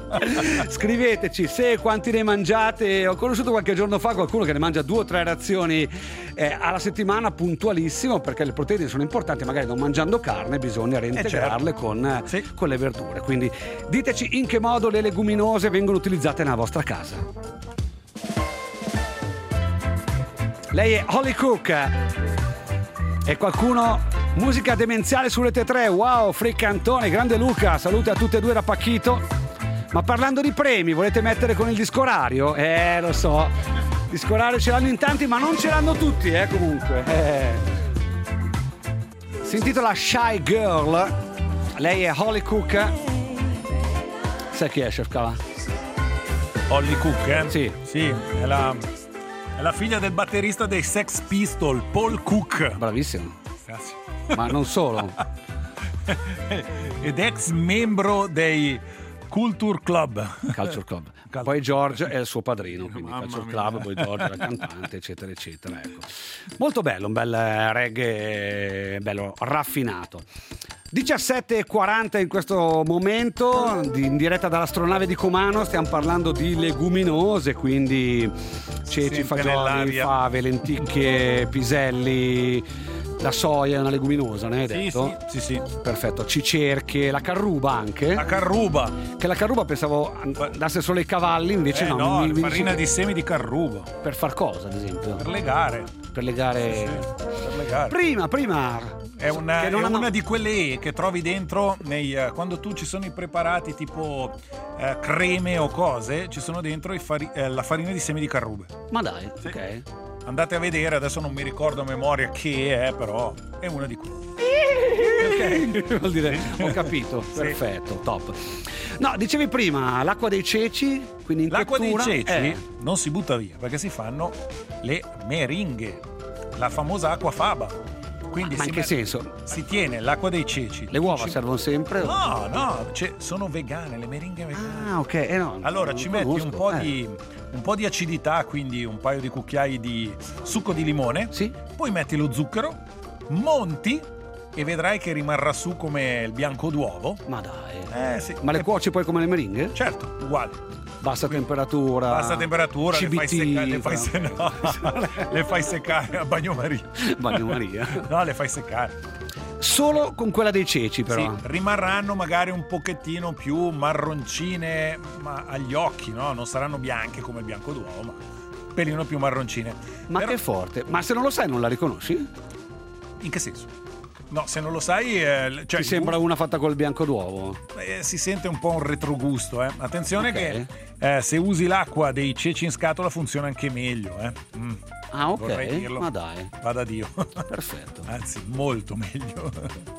Scriveteci se e quanti ne mangiate. Ho conosciuto qualche giorno fa qualcuno che ne mangia due o tre razioni eh, alla settimana, puntualissimo, perché le proteine sono importanti, magari non mangiando carne bisogna reintegrarle eh, certo. con, sì. con le verdure. Quindi diteci in che modo le leguminose vengono utilizzate nella vostra casa. Lei è Holly Cook e qualcuno musica demenziale su Rete tre. Wow, Freak Antone, grande Luca, salute a tutte e due da Pacchito. Ma parlando di premi, volete mettere con il disco orario? Eh, lo so, il disco orario ce l'hanno in tanti, ma non ce l'hanno tutti, eh, comunque. Eh. Si intitola Shy Girl. Lei è Holly Cook. Sai chi è, chef Cava? Holly Cook, eh? Sì. Sì, è la, è la figlia del batterista dei Sex Pistols, Paul Cook. Bravissimo. Grazie. Ma non solo. Ed ex membro dei Culture Club. Culture Club. Poi George è il suo padrino, quindi Mamma Culture mia. Club, poi George è la cantante, eccetera, eccetera. Ecco. Molto bello, un bel reggae bello raffinato. diciassette e quaranta in questo momento, in diretta dall'astronave di Comano, stiamo parlando di leguminose, quindi ceci, fagioli, fave, lenticchie, piselli. La soia è una leguminosa, ne hai detto? Sì, sì, sì, sì. Perfetto, cicerche, la carruba anche. La carruba. Che la carruba pensavo andasse solo ai cavalli, invece eh, no. no, mi, mi farina dice... di semi di carruba. Per far cosa, ad esempio? Per legare. Per legare... Sì, sì, per legare. Prima, prima... È una, che non è hanno... una di quelle che trovi dentro nei, quando tu ci sono i preparati tipo eh, creme o cose, ci sono dentro i fari, eh, la farina di semi di carrube. Ma dai, sì. Ok. Andate a vedere, adesso non mi ricordo a memoria che è, però è una di quelle. Ok, vuol dire, ho capito, sì. Perfetto, top. No, dicevi prima, l'acqua dei ceci, quindi in l'acqua cottura, dei ceci eh. non si butta via, perché si fanno le meringhe, la famosa acqua faba. Quindi ma si in che mette, senso? Si tiene l'acqua dei ceci. Le uova ci... servono sempre? No, no, cioè, sono vegane, le meringhe vegane. Ah, ok. Eh, no, allora ci metti conosco. un po' eh. di un po' di acidità, quindi un paio di cucchiai di succo di limone. Sì. Poi metti lo zucchero, monti e vedrai che rimarrà su come il bianco d'uovo. Ma dai. Eh, sì. Ma le cuoci poi come le meringhe? Certo, uguale. Bassa temperatura. Bassa temperatura, C B T, le fai seccare, le fai, no, le fai seccare a bagnomaria. Bagnomaria. No, le fai seccare. Solo con quella dei ceci, però. Sì, rimarranno magari un pochettino più marroncine, ma agli occhi, no? Non saranno bianche come il bianco d'uovo, ma un pelino più marroncine. Ma però... che forte. Ma se non lo sai non la riconosci? In che senso? No, se non lo sai, eh, cioè Ti sembra una fatta col bianco d'uovo? eh, si sente un po' un retrogusto. Eh. Attenzione Ok. che eh, se usi l'acqua dei ceci in scatola funziona anche meglio. Eh. Mm. Ah, ok. Vorrei dirlo. Ma dai, Vada Dio. perfetto. Anzi, molto meglio.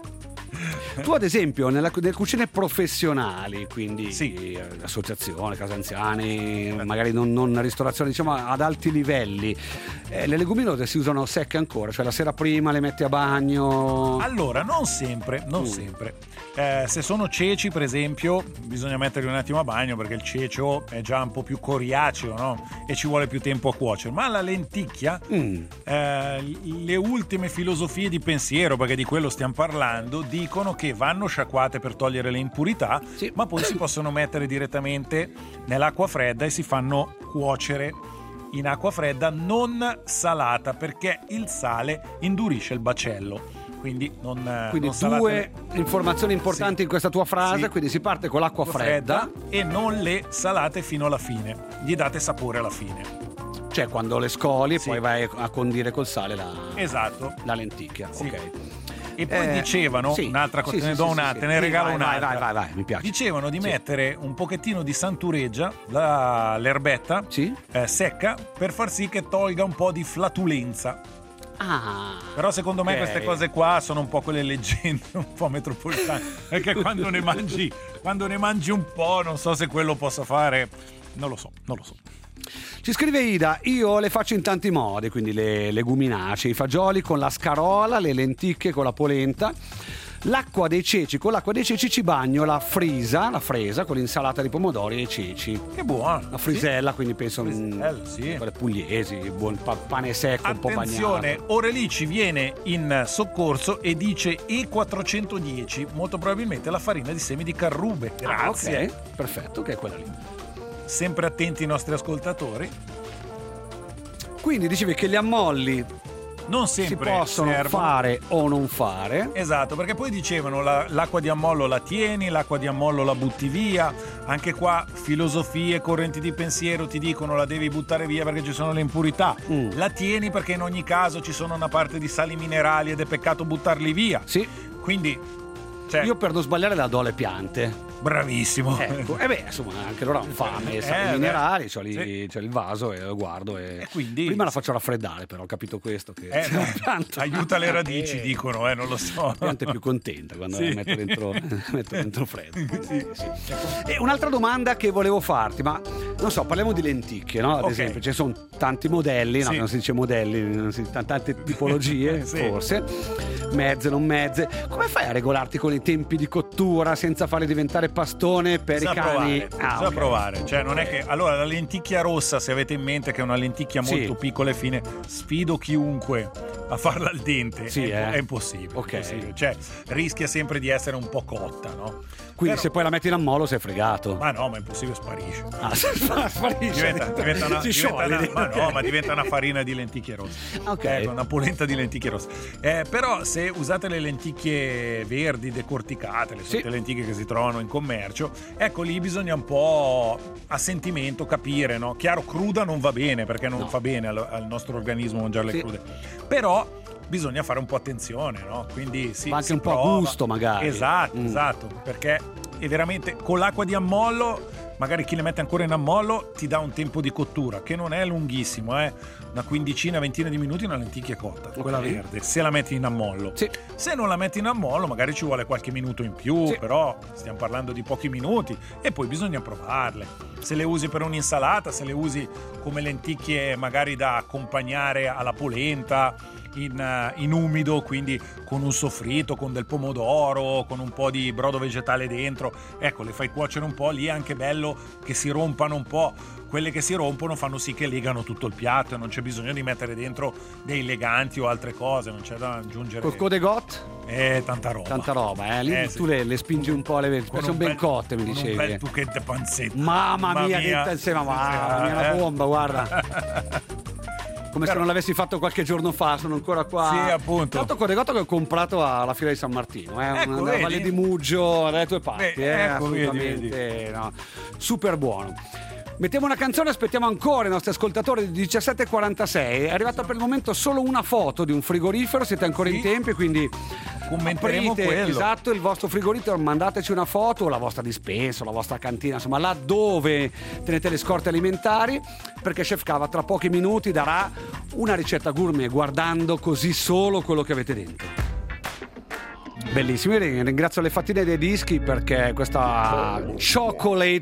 Tu ad esempio nella, nelle cucine professionali, quindi Sì. eh, associazione, casa anziani, magari non, non ristorazione, diciamo ad alti livelli, eh, le leguminose si usano secche ancora, cioè la sera prima le metti a bagno? Allora, non sempre, non Mm. sempre. Eh, se sono ceci, per esempio, bisogna metterli un attimo a bagno perché il cecio è già un po' più coriaceo, no? E ci vuole più tempo a cuocere. Ma la lenticchia, Mm. eh, le ultime filosofie di pensiero, perché di quello stiamo parlando, dicono che vanno sciacquate per togliere le impurità, Sì. ma poi si possono mettere direttamente nell'acqua fredda e si fanno cuocere in acqua fredda non salata, perché il sale indurisce il bacello. Quindi non Quindi non salate due le- informazioni importanti Sì. in questa tua frase, Sì. quindi si parte con l'acqua fredda, e non le salate fino alla fine, gli date sapore alla fine. cioè quando le scoli e Sì. poi vai a condire col sale la, Esatto. la lenticchia. Sì. Ok. E poi Eh, dicevano, sì. un'altra cosa, Sì, te ne sì, do sì, una, sì, te ne sì. regalo Vai, un'altra. vai, vai, vai, mi piace. Dicevano di Sì. mettere un pochettino di santureggia, la- l'erbetta, Sì? eh, secca, per far sì che tolga un po' di flatulenza. Ah. Però secondo me ok. queste cose qua sono un po' quelle leggende un po' metropolitane, perché quando ne mangi quando ne mangi un po', non so se quello possa fare, non lo so, non lo so. Ci scrive Ida, io le faccio in tanti modi, quindi le leguminacee, i fagioli con la scarola, le lenticchie con la polenta, l'acqua dei ceci, con l'acqua dei ceci ci bagno la frisa, la fresa con l'insalata di pomodori e i ceci. Che buono. La frisella, quindi penso Frisella, sì. quelle pugliesi, buon pa- pane secco, un po' Attenzione, bagnato. Orelì ci viene in soccorso e dice E quattrocentodieci, molto probabilmente la farina di semi di carrube. Grazie. Ah, ok, perfetto, che è quella lì. Sempre attenti i nostri ascoltatori. Quindi dicevi che gli ammolli Non si sempre possono servono. fare o non fare. Esatto, perché poi dicevano la- l'acqua di ammollo la tieni, l'acqua di ammollo la butti via. Anche qua filosofie, correnti di pensiero ti dicono la devi buttare via perché ci sono le impurità. Mm. La tieni perché in ogni caso ci sono una parte di sali minerali ed è peccato buttarli via. Sì, Quindi, cioè, io per non sbagliare la do alle piante. bravissimo. Ecco, e beh, insomma, anche loro hanno fame, Eh, sali beh. minerali, c'ho, lì, Sì. c'ho il vaso e lo guardo e, E quindi- prima la faccio raffreddare, però ho capito questo che Eh, la pianta- aiuta le radici, Eh, dicono, eh, non lo so. la pianta è più contenta quando Sì. la metto dentro, metto dentro freddo. Sì, sì. E un'altra domanda che volevo farti, ma non so, parliamo di lenticchie, no? Ad Ok. esempio, ci sono tanti modelli, no? Sì. Non si dice modelli, non si, t- tante tipologie, Sì. forse, mezze, non mezze. Come fai a regolarti con i tempi di cottura senza farli diventare pastone per Bisogna i cani? provare, Ah, bisogna ok. provare. Cioè, non è che. Allora, la lenticchia rossa, se avete in mente che è una lenticchia Sì. molto piccola e fine, sfido chiunque a farla al dente. Sì, è, eh. è impossibile. Ok. impossibile. Cioè, rischia sempre di essere un po' cotta, no? Quindi Però- se poi la metti in ammollo sei fregato. Ma no, ma è impossibile, sparisce. Ah, sparisce. Diventa, diventa una, si diventa scioglie. una- ma no, ma diventa una farina di lenticchie rosse. Ok. Ecco, una polenta di lenticchie rosse. Eh, però se usate le lenticchie verdi decorticate, le solite Sì. lenticchie che si trovano in commercio, ecco lì bisogna un po' a sentimento capire, no? Chiaro, cruda non va bene perché non No. fa bene al, al nostro organismo mangiarle Sì. crude. Però bisogna fare un po' attenzione, no? Quindi sì, Ma anche si un po' a prova. gusto, magari. Esatto, Mm. esatto, perché è veramente con l'acqua di ammollo, magari chi le mette ancora in ammollo ti dà un tempo di cottura che non è lunghissimo, eh? Una quindicina, ventina di minuti una lenticchia è cotta, quella Ok. verde, se la metti in ammollo. Sì. Se non la metti in ammollo magari ci vuole qualche minuto in più, Sì. però stiamo parlando di pochi minuti e poi bisogna provarle. Se le usi per un'insalata, se le usi come lenticchie magari da accompagnare alla polenta, in, eh, in umido, quindi con un soffritto, con del pomodoro, con un po' di brodo vegetale dentro, ecco, le fai cuocere un po', lì è anche bello che si rompano un po'. Quelle che si rompono fanno sì che legano tutto il piatto e non c'è bisogno di mettere dentro dei leganti o altre cose, non c'è da aggiungere. Col codegot? Eh, tanta roba. Tanta roba, eh? Lì Eh, tu sì. le, le spingi un po', le Con sono un ben bel- cotte, mi con dicevi. un bel tucchetto panzetta. Mamma mia, che insieme, mamma mia, una Eh. bomba, guarda. Come se Però- non l'avessi fatto qualche giorno fa, sono ancora qua. Sì, appunto. Tanto codegotto che ho comprato alla fiera di San Martino, eh? Ecco, Una vedi? Valle di Muggio, dalle tue parti, Beh, eh? ecco, vedi, assolutamente, no. Super buono. Mettiamo una canzone, aspettiamo ancora i nostri ascoltatori di diciassette e quarantasei. È arrivata per il momento solo una foto di un frigorifero, siete ancora Sì. in tempi, quindi commenteremo aprite, quello. esatto, il vostro frigorifero, mandateci una foto, la vostra dispensa, la vostra cantina, insomma là dove tenete le scorte alimentari, perché Chef Cava tra pochi minuti darà una ricetta gourmet guardando così solo quello che avete dentro. Bellissimo, io ringrazio le fattine dei dischi perché questa Chocolate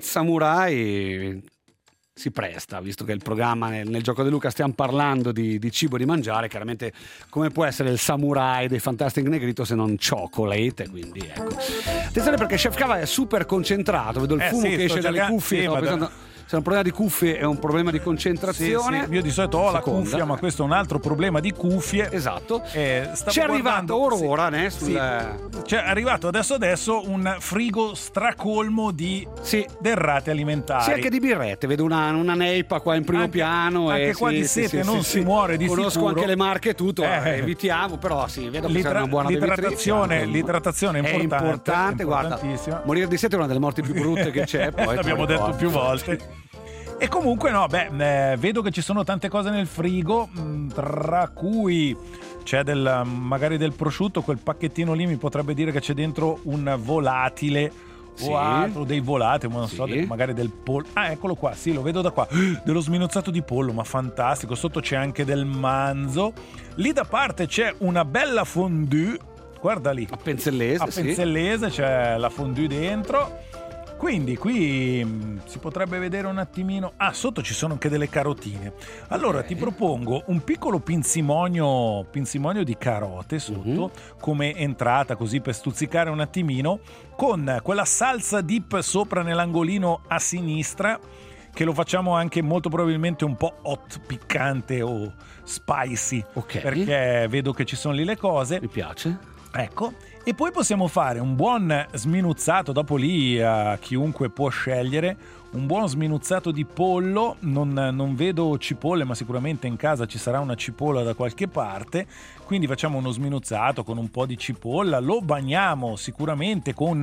Samurai si presta, visto che il programma nel, nel Gioco di Luca stiamo parlando di, di cibo e di mangiare, chiaramente come può essere il samurai dei Fantastic Negrito se non chocolate, quindi ecco. Attenzione perché Chef Cava è super concentrato, vedo il Eh fumo sì, che esce sto dalle giocando- cuffie, sì, stavo ma da- pensando se è un problema di cuffie è un problema di Sì, concentrazione. sì, io di solito ho la Seconda. cuffia, ma questo è un altro problema di cuffie. Esatto. Eh, stavo Ci è arrivato guardando- ora ora, né, sì, sul- sì. Cioè, è arrivato adesso adesso un frigo stracolmo di Sì. derrate alimentari. Sì, anche di birrette, vedo una, una neipa qua in primo Anche- piano. anche e qua sì, di sì, sete sì, non sì, si sì. muore di Conosco sicuro. anche le marche e tutto, Eh. eh, evitiamo, però sì, vedo che L'idra- c'è una buona l'idratazione- bevitrice. l'idratazione è importante, importante, guarda, importantissima. morire di sete è una delle morti più brutte che c'è. Poi L'abbiamo te lo detto ricordo. più volte. E comunque no, beh, eh, vedo che ci sono tante cose nel frigo, mh, tra cui c'è del, magari del prosciutto, quel pacchettino lì mi potrebbe dire che c'è dentro un volatile Sì. o altro, dei volatili, ma non so, Sì. del- magari del pollo. Ah, eccolo qua, sì, lo vedo da qua. Dello sminuzzato di pollo, ma fantastico. Sotto c'è anche del manzo. Lì da parte c'è una bella fondue. Guarda lì. A Penzellese, A sì. Penzellese c'è la fondue dentro. Quindi qui mh, si potrebbe vedere un attimino. Ah, sotto ci sono anche delle carotine. Allora Ok. ti propongo un piccolo pinzimonio, pinzimonio di carote sotto, Mhm. come entrata, così per stuzzicare un attimino, con quella salsa dip sopra nell'angolino a sinistra, che lo facciamo anche molto probabilmente un po' hot, piccante o spicy. Ok. Perché vedo che ci sono lì le cose. Mi piace. Ecco, e poi possiamo fare un buon sminuzzato, dopo lì eh, chiunque può scegliere, un buon sminuzzato di pollo, non, non vedo cipolle ma sicuramente in casa ci sarà una cipolla da qualche parte, quindi facciamo uno sminuzzato con un po' di cipolla, lo bagniamo sicuramente con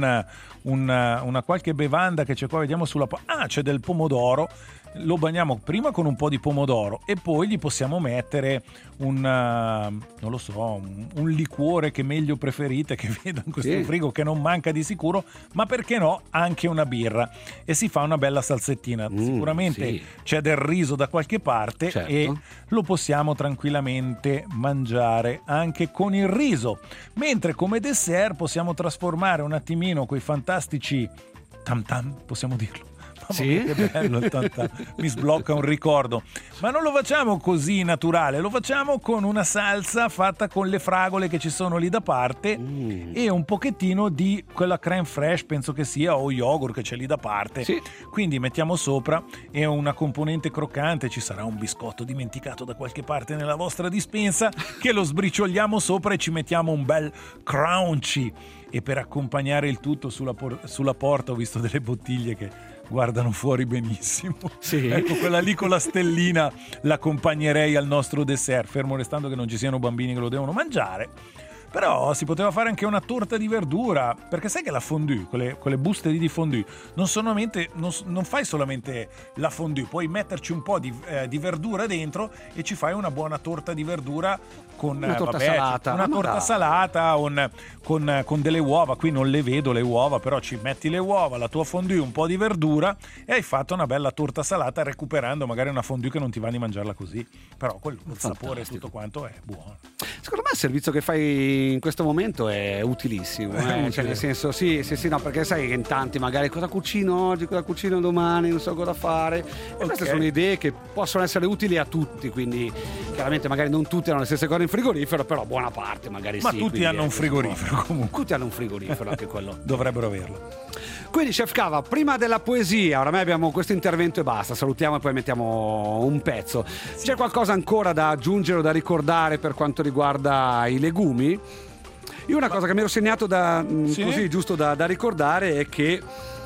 un- una qualche bevanda che c'è qua, vediamo sulla... po- Ah, c'è del pomodoro. Lo bagniamo prima con un po' di pomodoro e poi gli possiamo mettere un, uh, non lo so, un, un liquore che meglio preferite, che vedo in questo Sì. frigo che non manca di sicuro, ma perché no, anche una birra e si fa una bella salsettina. Mm, Sicuramente sì. c'è del riso da qualche parte Certo. e lo possiamo tranquillamente mangiare anche con il riso, mentre come dessert possiamo trasformare un attimino quei fantastici tam tam, possiamo dirlo. Mamma Sì? mia, che bello il tam tam. Mi sblocca un ricordo, ma non lo facciamo così naturale, lo facciamo con una salsa fatta con le fragole che ci sono lì da parte Mm. e un pochettino di quella crème fraîche, penso che sia, o yogurt che c'è lì da parte. Sì. Quindi mettiamo sopra e una componente croccante, ci sarà un biscotto dimenticato da qualche parte nella vostra dispensa che lo sbricioliamo sopra e ci mettiamo un bel crunchy. E per accompagnare il tutto sulla, por- sulla porta ho visto delle bottiglie che guardano fuori benissimo. Sì. Ecco, quella lì con la stellina l'accompagnerei al nostro dessert, fermo restando che non ci siano bambini che lo devono mangiare. Però si poteva fare anche una torta di verdura, perché sai che la fondue, quelle, quelle buste lì di fondue, non, solamente, non, non fai solamente la fondue, puoi metterci un po' di, eh, di verdura dentro e ci fai una buona torta di verdura con Una eh, torta vabbè, salata. una Ma torta dai. salata un- con, con delle uova. Qui non le vedo le uova, però ci metti le uova, la tua fondue, un po' di verdura e hai fatto una bella torta salata, recuperando magari una fondue che non ti va di mangiarla così. Però quello, il sapore e tutto quanto è buono. Secondo me il servizio che fai in questo momento è utilissimo, È eh? utile. Cioè nel senso sì, sì, sì, no, perché sai che in tanti magari cosa cucino oggi, cosa cucino domani, non so cosa fare. E Ok. queste sono idee che possono essere utili a tutti, quindi chiaramente magari non tutti hanno le stesse cose in frigorifero, però buona parte magari Ma sì. tutti quindi hanno un ecco, frigorifero comunque. Tutti hanno un frigorifero, anche quello. Dovrebbero averlo. Quindi Chef Cava, prima della poesia, oramai abbiamo questo intervento e basta, salutiamo e poi mettiamo un pezzo. C'è qualcosa ancora da aggiungere o da ricordare per quanto riguarda i legumi? Io una cosa che mi ero segnato da, mh, Sì? così giusto da, da ricordare è che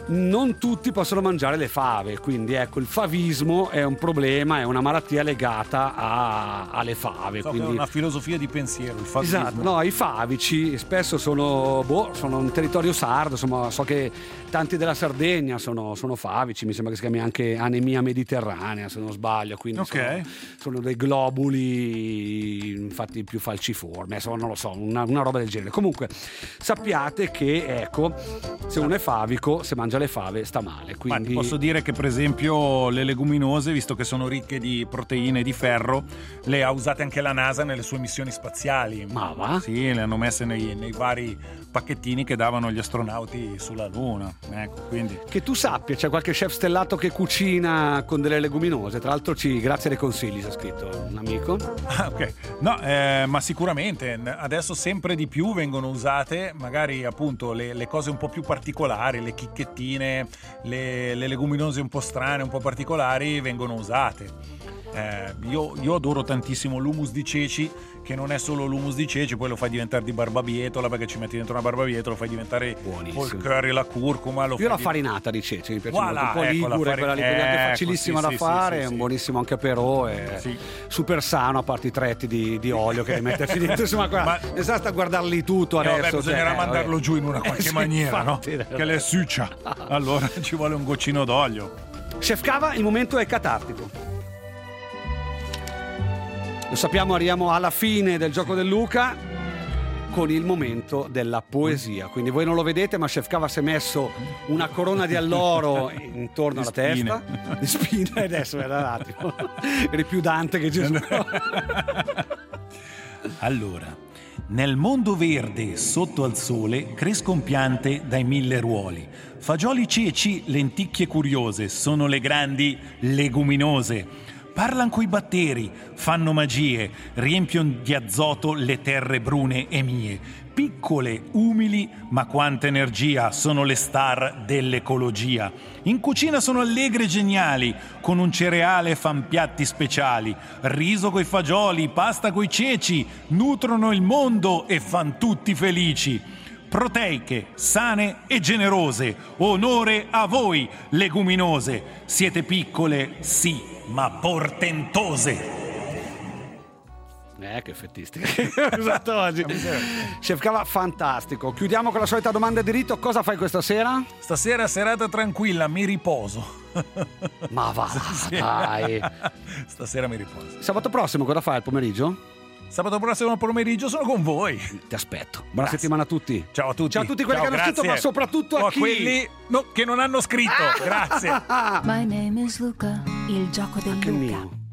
non tutti possono mangiare le fave, quindi ecco, il favismo è un problema, è una malattia legata a, alle fave. So quindi... che è una filosofia di pensiero, il favismo. Esatto, no, i favici spesso sono, boh, sono un territorio sardo, insomma, so che tanti della Sardegna sono, sono favici, mi sembra che si chiami anche anemia mediterranea, se non sbaglio, quindi okay. sono, sono dei globuli infatti più falciformi, insomma, non lo so, una, una roba del genere. Comunque sappiate che, ecco, se uno è favico, se mangia le fave sta male. Quindi... Ma ti posso dire che per esempio le leguminose, visto che sono ricche di proteine e di ferro, le ha usate anche la NASA nelle sue missioni spaziali. Ma va? Sì, le hanno messe nei, nei vari pacchettini che davano gli astronauti sulla Luna. Ecco, quindi... Che tu sappia, c'è qualche chef stellato che cucina con delle leguminose, tra l'altro ci grazie dei consigli, si è scritto un amico. Ah, ok. No, eh, ma sicuramente adesso sempre di più vengono usate magari appunto le, le cose un po' più particolari, le chicchettine, le, le leguminose un po' strane, un po' particolari vengono usate. Eh, io, io adoro tantissimo l'humus di ceci, che non è solo l'humus di ceci, poi lo fai diventare di barbabietola perché ci metti dentro una barbabietola, lo fai diventare col curry, la curcuma. Lo io la di... farinata di ceci mi piace voilà, molto, un po' ecco, ligure, fari... quella ligure ecco, anche facilissima sì, da sì, fare, sì, è sì, un buonissimo anche però, è sì. super sano a parte i tretti di, di olio che devi metterci dentro, insomma, Ma... esatto, a guardarli tutto adesso. Eh, vabbè, bisognerà cioè, mandarlo vabbè. giù in una qualche eh, sì, maniera, infatti, no? Che le succia. Allora ci vuole un goccino d'olio. Chef Cava, il momento è catartico. Lo sappiamo, arriviamo alla fine del gioco del Luca con il momento della poesia. Quindi voi non lo vedete, ma Chef Cava si è messo una corona di alloro intorno alla testa, di spine, e adesso era un attimo. Eri più Dante che Gesù. Allora, nel mondo verde sotto al sole crescon piante dai mille ruoli. Fagioli, ceci, lenticchie curiose sono le grandi leguminose. Parlan coi batteri, fanno magie, riempiono di azoto le terre brune e mie. Piccole, umili, ma quanta energia, sono le star dell'ecologia. In cucina sono allegre e geniali, con un cereale fan piatti speciali. Riso coi fagioli, pasta coi ceci, nutrono il mondo e fan tutti felici. Proteiche, sane e generose, onore a voi, leguminose. Siete piccole, sì, ma portentose. Eh, che fettistica. Esatto, oggi. Chef Cava, fantastico. Chiudiamo con la solita domanda di rito. Cosa fai questa sera? Stasera serata tranquilla, mi riposo. Ma va, dai. Stasera mi riposo. Sabato prossimo cosa fai al pomeriggio? Sabato prossimo pomeriggio sono con voi. Ti aspetto. Buona Grazie. settimana a tutti. Ciao a tutti. Ciao a tutti quelli Ciao, che hanno grazie. scritto, ma soprattutto a no, chi? quelli no, che non hanno scritto. Grazie. My name is Luca, il gioco del Anche il Luca. mio.